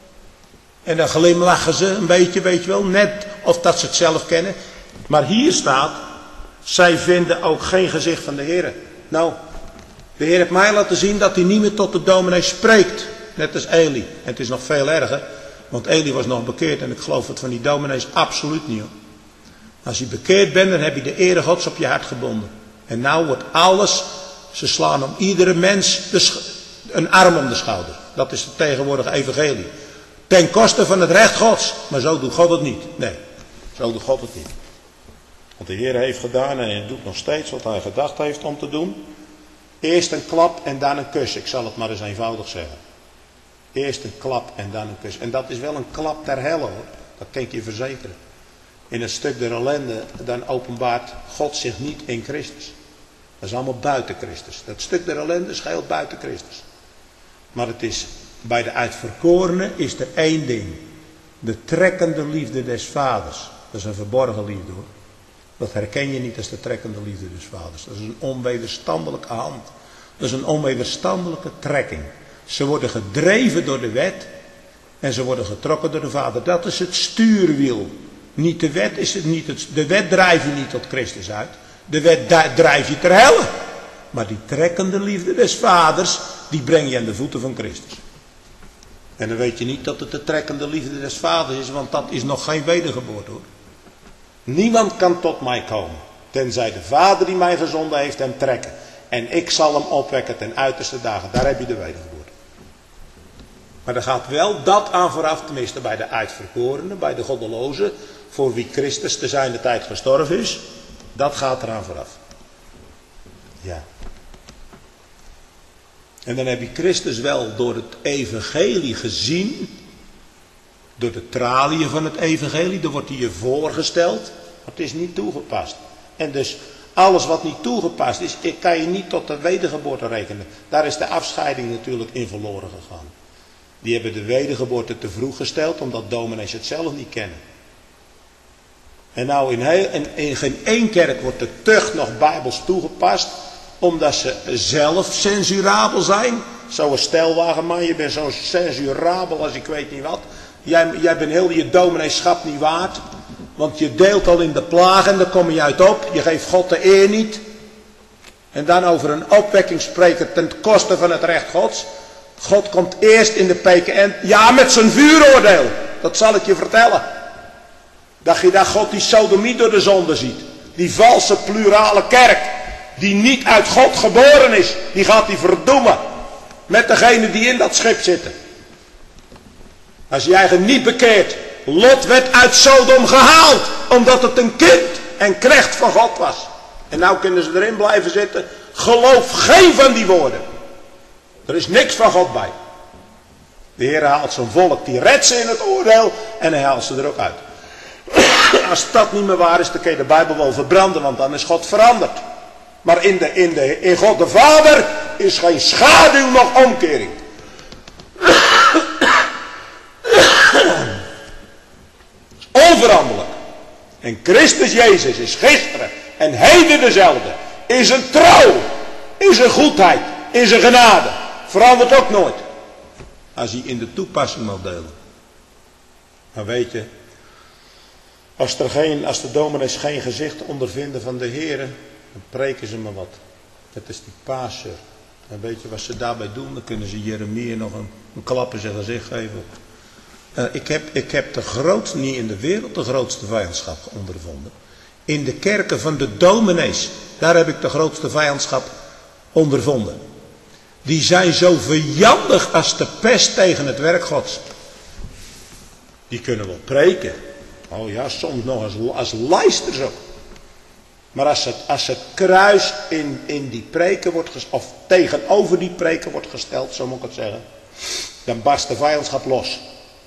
En dan glimlachen ze een beetje, weet je wel, net of dat ze het zelf kennen. Maar hier staat, zij vinden ook geen gezicht van de Heer. Nou, de Heer heeft mij laten zien dat hij niet meer tot de dominee spreekt. Net als Eli. En het is nog veel erger. Want Eli was nog bekeerd. En ik geloof het van die dominees absoluut niet, hoor. Als je bekeerd bent, dan heb je de ere Gods op je hart gebonden. En nou wordt alles, ze slaan om iedere mens een arm om de schouder. Dat is het tegenwoordige evangelie. Ten koste van het recht Gods. Maar zo doet God het niet. Nee, zo doet God het niet. Want de Heer heeft gedaan en hij doet nog steeds wat hij gedacht heeft om te doen. Eerst een klap en dan een kus. Ik zal het maar eens eenvoudig zeggen. Eerst een klap en dan een kus. En dat is wel een klap ter helle, hoor. Dat kan ik je verzekeren. In het stuk der ellende, dan openbaart God zich niet in Christus. Dat is allemaal buiten Christus. Dat stuk der ellende scheelt buiten Christus. Maar het is, bij de uitverkorenen is er één ding. De trekkende liefde des vaders. Dat is een verborgen liefde, hoor. Dat herken je niet als de trekkende liefde des vaders. Dat is een onwederstandelijke hand. Dat is een onwederstandelijke trekking. Ze worden gedreven door de wet. En ze worden getrokken door de vader. Dat is het stuurwiel. Niet de wet is het niet. De wet drijft je niet tot Christus uit. De wet drijft je ter helle. Maar die trekkende liefde des vaders, die breng je aan de voeten van Christus. En dan weet je niet dat het de trekkende liefde des vaders is, want dat is nog geen wedergeboorte, hoor. Niemand kan tot mij komen, tenzij de Vader die mij gezonden heeft hem trekken. En ik zal hem opwekken ten uiterste dagen. Daar heb je de wedergeboorte. Maar er gaat wel dat aan vooraf, tenminste bij de uitverkorenen, bij de goddelozen, voor wie Christus te zijner tijd gestorven is. Dat gaat eraan vooraf. Ja. En dan heb je Christus wel door het evangelie gezien. Door de traliën van het evangelie. Dan wordt hij je voorgesteld. Maar het is niet toegepast. En dus alles wat niet toegepast is, kan je niet tot de wedergeboorte rekenen. Daar is de afscheiding natuurlijk in verloren gegaan. Die hebben de wedergeboorte te vroeg gesteld, omdat dominees het zelf niet kennen. En nou in geen één kerk wordt de tucht nog bijbels toegepast, omdat ze zelf censurabel zijn. Zo'n stelwagenman, je bent zo censurabel als ik weet niet wat. Jij bent heel je domineeschap niet waard. Want je deelt al in de plaag en daar kom je uit op. Je geeft God de eer niet. En dan over een opwekking spreken ten koste van het recht Gods. God komt eerst in de PKN. Ja, met zijn vuuroordeel. Dat zal ik je vertellen. Dat je daar God die sodomie door de zonde ziet. Die valse plurale kerk. Die niet uit God geboren is. Die gaat die verdoemen. Met degene die in dat schip zitten. Als je eigen niet bekeert. Lot werd uit Sodom gehaald. Omdat het een kind en knecht van God was. En nou kunnen ze erin blijven zitten. Geloof geen van die woorden. Er is niks van God bij. De Heer haalt zijn volk. Die redt ze in het oordeel. En hij haalt ze er ook uit. Als dat niet meer waar is. Dan kun je de Bijbel wel verbranden. Want dan is God veranderd. Maar in God de Vader is geen schaduw nog omkering. Onveranderlijk. En Christus Jezus is gisteren en heden dezelfde. In zijn trouw, in zijn goedheid, in zijn genade. Verandert ook nooit. Als hij in de toepassing mag delen. Maar weet je, als de dominees geen gezicht ondervinden van de Heer, dan preken ze maar wat. Dat is die Paser. En weet je wat ze daarbij doen? Dan kunnen ze Jeremia nog een klap in zijn gezicht geven. Ik heb de grootste, niet in de wereld, de grootste vijandschap ondervonden. In de kerken van de dominees, daar heb ik de grootste vijandschap ondervonden. Die zijn zo vijandig als de pest tegen het werk Gods. Die kunnen wel preken. Oh ja, soms nog als lijsters ook. Maar als het kruis in die preken wordt gesteld, of tegenover die preken wordt gesteld, zo moet ik het zeggen. Dan barst de vijandschap los.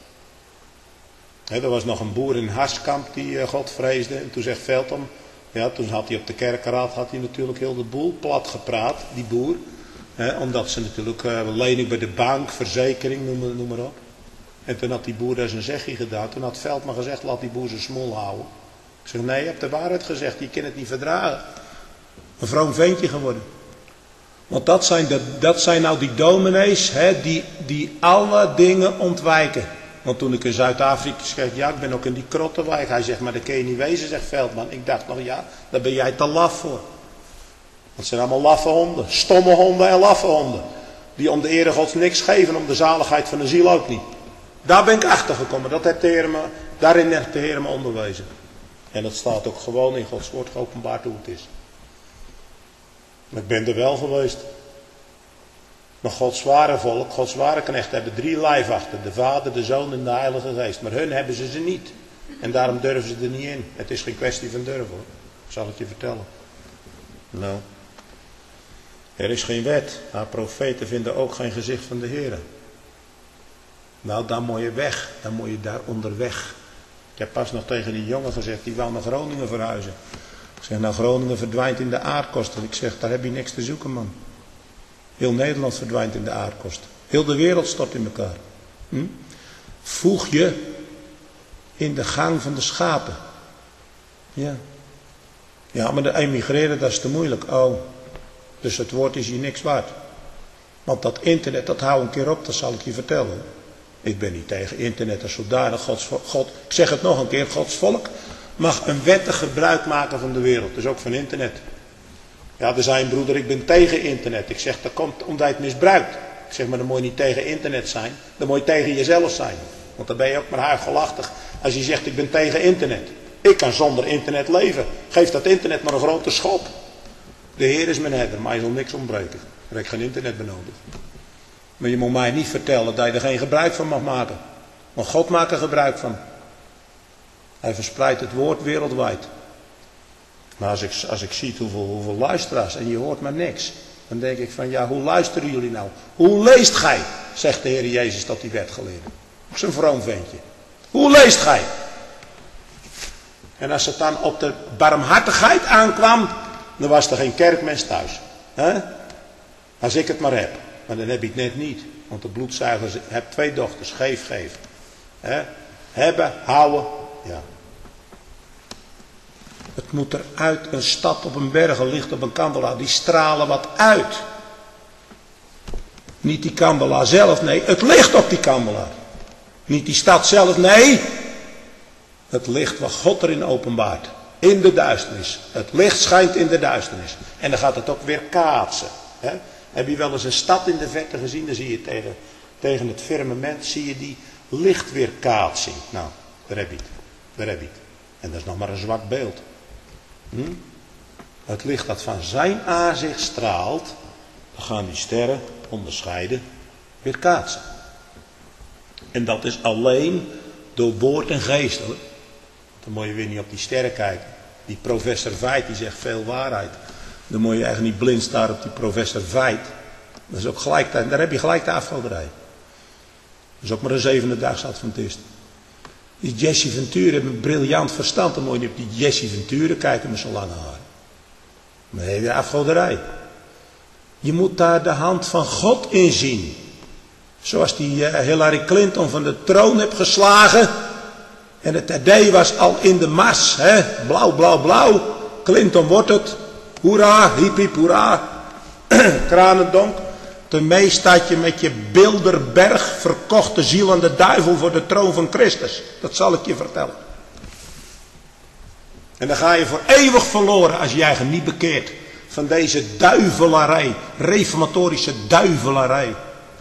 Er was nog een boer in Harskamp die God vreesde. En toen zegt Veldam, ja, toen had hij op de kerkenraad natuurlijk heel de boel plat gepraat, die boer. Omdat ze natuurlijk lening bij de bank, verzekering, noem maar op. En toen had die boer daar zijn zegje gedaan. Toen had Veldman gezegd, laat die boer zijn smoel houden. Ik zeg, nee, je hebt de waarheid gezegd, je kan het niet verdragen. Een vroom ventje geworden. Want dat zijn nou die dominees, die alle dingen ontwijken. Want toen ik in Zuid-Afrika zeg, ja, ik ben ook in die krottenwijk. Hij zegt, maar dat kun je niet wezen, zegt Veldman. Ik dacht nog, ja, daar ben jij te laf voor. Want het zijn allemaal laffe honden. Stomme honden en laffe honden. Die om de ere Gods niks geven, om de zaligheid van de ziel ook niet. Daar ben ik achter gekomen. Daarin heeft de Heer me onderwezen. En dat staat ook gewoon in Gods woord geopenbaard hoe het is. Maar ik ben er wel geweest. Maar Gods ware volk, Gods ware knechten hebben 3 lijfwachten. De Vader, de Zoon en de Heilige Geest. Maar hun hebben ze niet. En daarom durven ze er niet in. Het is geen kwestie van durven hoor. Ik zal het je vertellen. Nou. Er is geen wet. Haar profeten vinden ook geen gezicht van de Heer. Nou, dan moet je weg. Dan moet je daar onderweg. Ik heb pas nog tegen die jongen gezegd, die wou naar Groningen verhuizen. Ik zeg, nou Groningen verdwijnt in de aardkosten. Ik zeg, daar heb je niks te zoeken man. Heel Nederland verdwijnt in de aardkosten. Heel de wereld stort in elkaar. Voeg je in de gang van de schapen. Ja. Ja, maar de emigreren, dat is te moeilijk. Oh, dus het woord is hier niks waard. Want dat internet, dat hou een keer op, dat zal ik je vertellen. Ik ben niet tegen internet als zodanig. Ik zeg het nog een keer, Gods volk mag een wettig gebruik maken van de wereld. Dus ook van internet. Ja, er zei een broeder, ik ben tegen internet. Ik zeg, dat komt omdat je het misbruikt. Ik zeg, maar dan moet je niet tegen internet zijn. Dan moet je tegen jezelf zijn. Want dan ben je ook maar huichelachtig als je zegt, ik ben tegen internet. Ik kan zonder internet leven. Geef dat internet maar een grote schop. De Heer is mijn herder, maar hij zal niks ontbreken. Daar heb ik geen internet benodigd. Maar je moet mij niet vertellen dat je er geen gebruik van mag maken. Want God maakt er gebruik van. Hij verspreidt het woord wereldwijd. Maar als ik zie hoeveel luisteraars en je hoort maar niks. Dan denk ik van, ja, hoe luisteren jullie nou? Hoe leest gij? Zegt de Heer Jezus tot die wetgeleerde. Ook zo'n vroom ventje. Hoe leest gij? En als het dan op de barmhartigheid aankwam, dan was er geen kerkmens thuis. Als ik het maar heb. Maar dan heb ik het net niet. Want de bloedzuiger heeft 2 dochters. Geef. Hebben, houden. Ja. Het moet eruit. Een stad op een berg, een licht op een kandelaar. Die stralen wat uit. Niet die kandelaar zelf, nee. Het licht op die kandelaar. Niet die stad zelf, nee. Het licht wat God erin openbaart. In de duisternis. Het licht schijnt in de duisternis. En dan gaat het ook weer kaatsen. Heb je wel eens een stad in de verte gezien? Dan zie je tegen het firmament zie je die lichtweerkaatsing. Nou, daar heb je het. En dat is nog maar een zwak beeld. Het licht dat van zijn aanzicht straalt, dan gaan die sterren onderscheiden weerkaatsen. En dat is alleen door woord en geest. Hoor. Dan moet je weer niet op die sterren kijken. Die professor Veit die zegt veel waarheid. Dan moet je eigenlijk niet blind staren op die professor Veit. Dat is ook gelijk, daar heb je gelijk de afgoderij. Dat is ook maar een 7e-daagse Adventist. Die Jesse Ventura heeft een briljant verstand. Dan moet je niet op die Jesse Ventura kijken met zo'n lange haar. Nee, de afgoderij. Je moet daar de hand van God in zien. Zoals die Hillary Clinton van de troon heeft geslagen. En het idee was al in de mars. Blauw. Clinton wordt het. Hoera, hiep hiep hoera. Kranendonk. Daarmee staat je met je Bilderberg verkochte ziel aan de duivel voor de troon van Christus. Dat zal ik je vertellen. En dan ga je voor eeuwig verloren als je je niet bekeert van deze duivelarij. Reformatorische duivelarij.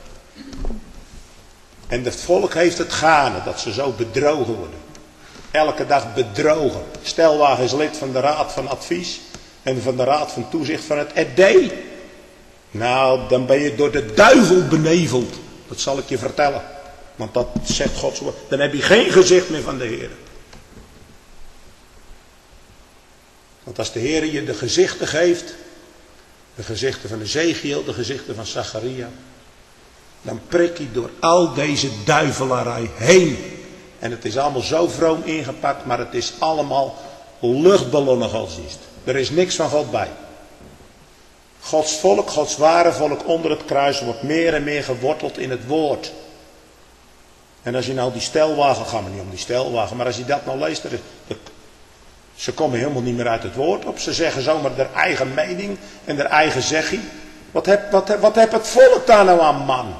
En het volk heeft het gaande dat ze zo bedrogen worden. Elke dag bedrogen. Stelwagen is lid van de Raad van Advies en van de Raad van Toezicht van het RD. Nou, dan ben je door de duivel beneveld. Dat zal ik je vertellen. Want dat zegt Gods woord. Dan heb je geen gezicht meer van de Heer. Want als de Heer je de gezichten geeft, de gezichten van Ezekiel, de gezichten van Zacharia, dan prik je door al deze duivelarij heen. En het is allemaal zo vroom ingepakt, maar het is allemaal luchtballonnen godsdienst. Er is niks van God bij. Gods volk, Gods ware volk onder het kruis wordt meer en meer geworteld in het woord. En als je nou die stelwagen, gaan we niet om die stelwagen, maar als je dat nou leest, ze komen helemaal niet meer uit het woord op. Ze zeggen zomaar hun eigen mening en hun eigen zeggie. Wat heb het volk daar nou aan, man?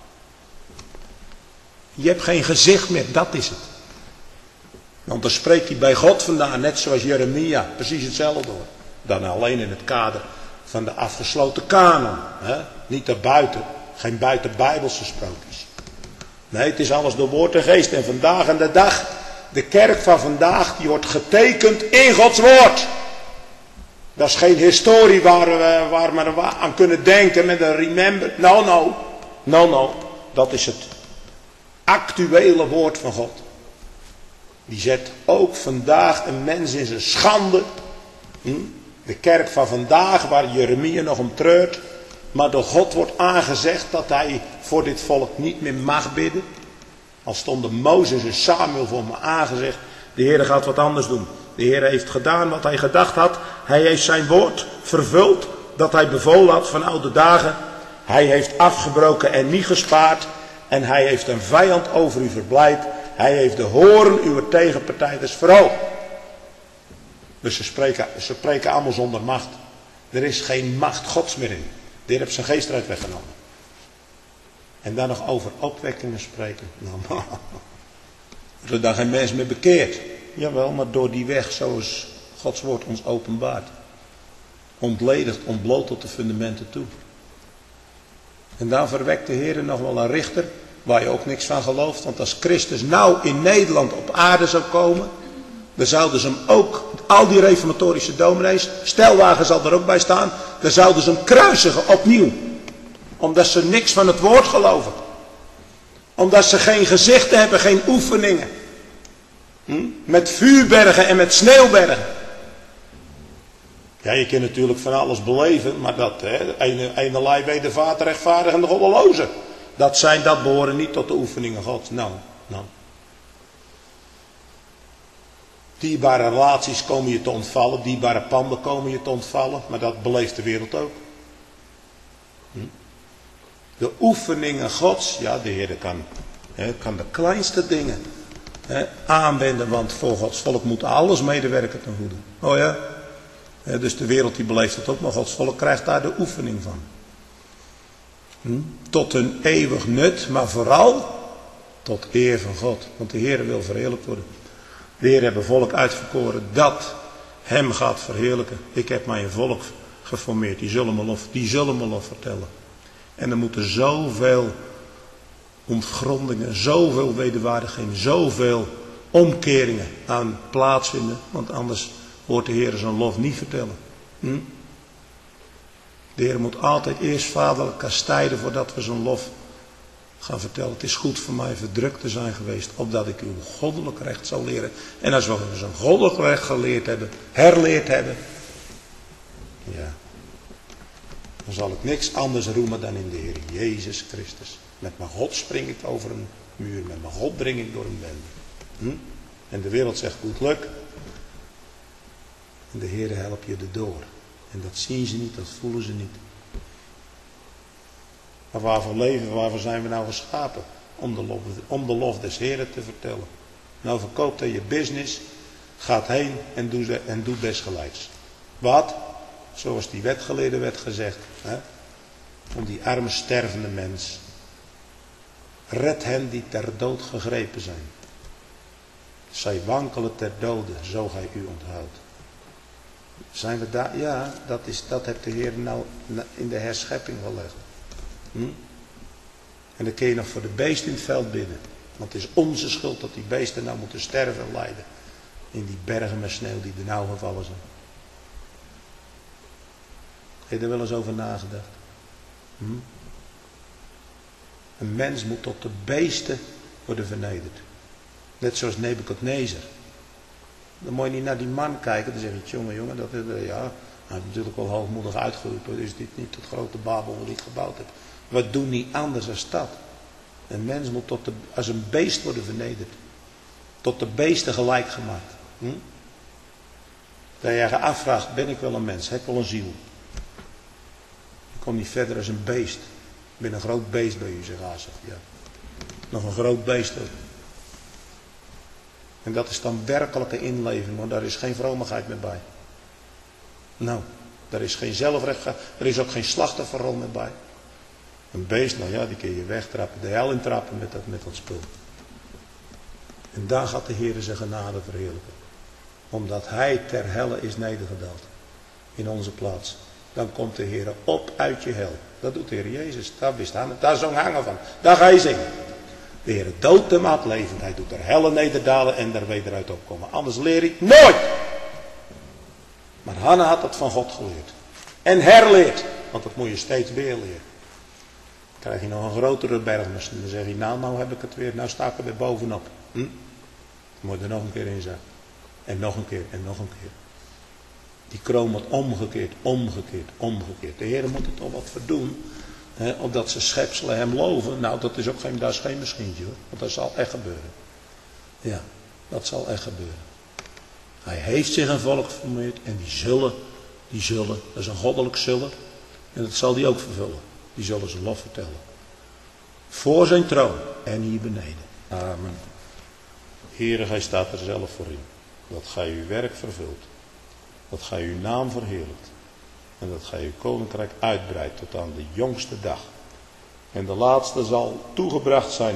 Je hebt geen gezicht meer, dat is het. Want dan spreekt hij bij God vandaan, net zoals Jeremia, precies hetzelfde hoor. Dan alleen in het kader van de afgesloten kanon. Niet daarbuiten, geen buitenbijbelse sprookjes. Nee, het is alles door woord en geest. En vandaag aan de dag, de kerk van vandaag, die wordt getekend in Gods woord. Dat is geen historie waar we aan kunnen denken met een remember. No. Dat is het actuele woord van God. Die zet ook vandaag een mens in zijn schande. De kerk van vandaag, waar Jeremia nog om treurt. Maar door God wordt aangezegd dat hij voor dit volk niet meer mag bidden. Al stonden Mozes en Samuel voor me aangezegd. De Heer gaat wat anders doen. De Heer heeft gedaan wat hij gedacht had. Hij heeft zijn woord vervuld dat hij bevolen had van oude dagen. Hij heeft afgebroken en niet gespaard. En hij heeft een vijand over u verblijd. Hij heeft de horen uw tegenpartij dus verhoogd. Dus ze spreken allemaal zonder macht. Er is geen macht Gods meer in. De Heer heeft zijn geest eruit weggenomen. En dan nog over opwekkingen spreken. Nou, als er dan geen mens meer bekeert. Jawel, maar door die weg zoals Gods woord ons openbaart. Ontledigt, ontbloot tot de fundamenten toe. En dan verwekt de Heer nog wel een richter. Waar je ook niks van gelooft. Want als Christus nou in Nederland op aarde zou komen. Dan zouden ze hem ook, al die reformatorische dominees, Stelwagen zal er ook bij staan. Dan zouden ze hem kruisigen opnieuw. Omdat ze niks van het woord geloven. Omdat ze geen gezichten hebben, geen oefeningen. Met vuurbergen en met sneeuwbergen. Ja, je kunt natuurlijk van alles beleven, maar dat, ene lei weet de vader rechtvaardig en de goddeloze. Dat behoren niet tot de oefeningen Gods. Nou. Dierbare relaties komen je te ontvallen, dierbare panden komen je te ontvallen, maar dat beleeft de wereld ook. De oefeningen Gods, ja, de Heer kan de kleinste dingen aanwenden, want voor Gods volk moet alles medewerken ten goede. Oh ja? Dus de wereld die beleeft het ook, maar Gods volk krijgt daar de oefening van. Tot een eeuwig nut, maar vooral tot eer van God. Want de Heer wil verheerlijkt worden. De Heer heeft een volk uitverkoren dat hem gaat verheerlijken. Ik heb mijn volk geformeerd, die zullen me lof vertellen. En er moeten zoveel ontgrondingen, zoveel wederwaardigheden, zoveel omkeringen aan plaatsvinden. Want anders hoort de Heer zijn lof niet vertellen. De Heer moet altijd eerst vaderlijk kastijden voordat we zijn lof gaan vertellen. Het is goed voor mij verdrukt te zijn geweest, opdat ik uw goddelijk recht zou leren. En als we zijn goddelijk recht geleerd hebben, herleerd hebben, ja, dan zal ik niks anders roemen dan in de Heer Jezus Christus. Met mijn God spring ik over een muur, met mijn God dring ik door een bende. En de wereld zegt goed luck. En de Heer helpt je erdoor. En dat zien ze niet, dat voelen ze niet. Maar waarvoor leven we, waarvoor zijn we nou geschapen? Om de lof des Heeren te vertellen. Nou verkoopt hij je business, gaat heen en doet desgelijks. Wat? Zoals die wetgeleerde werd gezegd. Om die arme stervende mens. Red hen die ter dood gegrepen zijn. Zij wankelen ter dode, zo gij u onthoudt. Zijn we daar? Ja, dat heeft de Heer nou in de herschepping gelegd. En dan kun je nog voor de beesten in het veld bidden. Want het is onze schuld dat die beesten nou moeten sterven en lijden. In die bergen met sneeuw die er nou gevallen zijn. Heb je er wel eens over nagedacht? Een mens moet tot de beesten worden vernederd. Net zoals Nebukadnezar. Dan moet je niet naar die man kijken. Dan zeg je, jongen, dat is, ja, hij heeft natuurlijk wel hoogmoedig uitgeroepen. Is dit niet het grote Babel wat ik gebouwd heb? We doen niet anders dan dat. Een mens moet als een beest worden vernederd. Tot de beesten gelijk gemaakt. Dat je je afvraagt, ben ik wel een mens? Heb ik wel een ziel? Ik kom niet verder als een beest. Ik ben een groot beest bij u, zegt Asaf. Ja. Nog een groot beest ook. En dat is dan werkelijke inleving, want daar is geen vromigheid meer bij. Nou, daar is geen zelfrecht, er is ook geen slachtofferrol meer bij. Een beest, nou ja, die kun je wegtrappen, de hel intrappen met dat spul. En daar gaat de Heer zijn genade verheerlijken. Omdat hij ter helle is nedergedaald. In onze plaats. Dan komt de Heer op uit je hel. Dat doet de Heer Jezus. Daar zong hangen van. Daar ga je zingen. De Heer doodt hem aan het leven. Hij doet er helle nederdalen en er weer eruit opkomen. Anders leer ik nooit. Maar Hanna had het van God geleerd. En herleerd. Want dat moet je steeds weer leren. Dan krijg je nog een grotere berg. Dan zeg je, nou heb ik het weer. Nou sta ik er weer bovenop. Dan moet je er nog een keer in zijn. En nog een keer en nog een keer. Die kroon wordt omgekeerd. De Heer moet er toch wat voor doen. Opdat ze schepselen hem loven. Nou, dat is geen misschientje hoor. Want dat zal echt gebeuren. Ja, dat zal echt gebeuren. Hij heeft zich een volk geformeerd. En die zullen. Dat is een goddelijk zullen. En dat zal die ook vervullen. Die zullen zijn lof vertellen. Voor zijn troon. En hier beneden. Amen. Heere, gij staat er zelf voor in. Dat gij uw werk vervult. Dat gij uw naam verheerlijkt. En dat gij uw koninkrijk uitbreidt tot aan de jongste dag. En de laatste zal toegebracht zijn.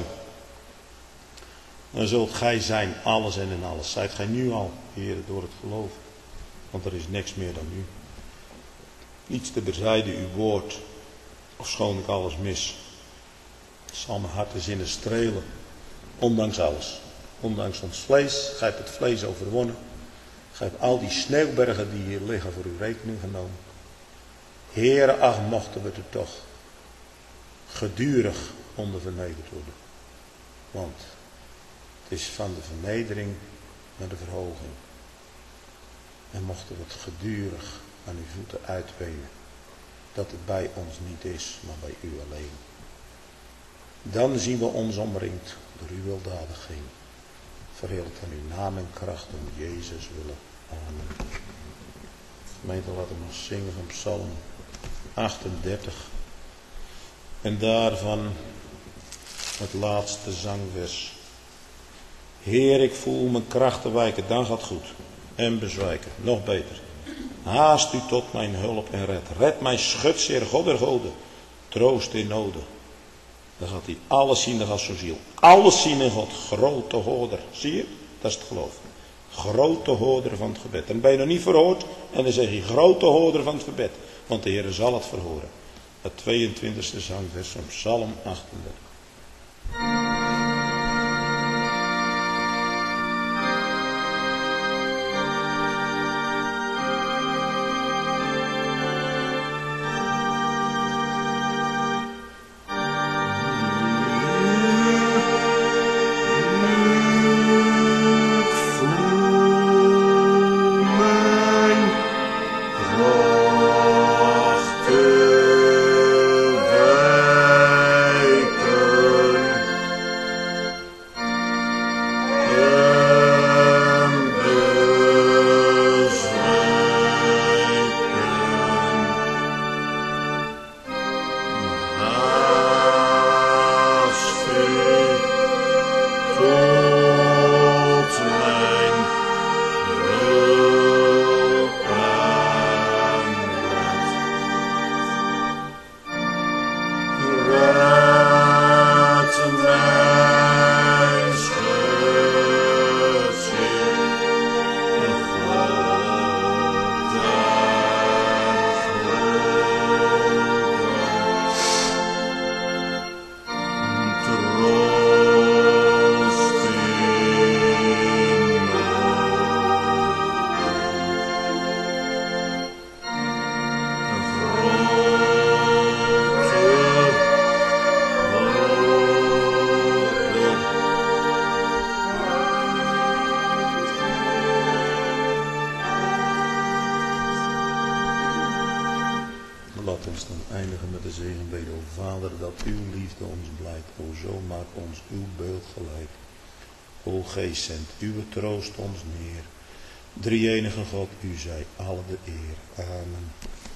Dan zult gij zijn alles en in alles. Zijt gij nu al, Heer, door het geloof. Want er is niks meer dan u. Niets te bezijden uw woord. Ofschoon ik alles mis. Zal mijn hart en zinnen strelen. Ondanks alles. Ondanks ons vlees. Gij hebt het vlees overwonnen. Gij hebt al die sneeuwbergen die hier liggen voor uw rekening genomen. Heere, ach, mochten we er toch gedurig onder vernederd worden. Want het is van de vernedering naar de verhoging. En mochten we het gedurig aan uw voeten uitwenen dat het bij ons niet is, maar bij u alleen. Dan zien we ons omringd door uw weldadiging. Verheerlijk aan uw naam en kracht om Jezus willen. Amen. Gemeente, laten we nog zingen van Psalm 38. En daarvan het laatste zangvers. Heer, ik voel mijn krachten wijken, dan gaat het goed. En bezwijken, nog beter. Haast u tot mijn hulp en red. Red mij schutzeer, God der goden. Troost in noden. Dan gaat hij alles zien, dan gaat zo'n ziel. Alles zien in God. Grote hoorder. Zie je? Dat is het geloof. Grote hoorder van het gebed. Dan ben je nog niet verhoord. En dan zeg je grote hoorder van het gebed. Want de Heer zal het verhoren. Het 22e zangvers van Psalm 38. Laat ons dan eindigen met de zegenbede. O Vader, dat uw liefde ons blijkt. O zo maak ons uw beeld gelijk. O Geest, zend uw troost ons neer. Drie-enige God, u zij alle de eer. Amen.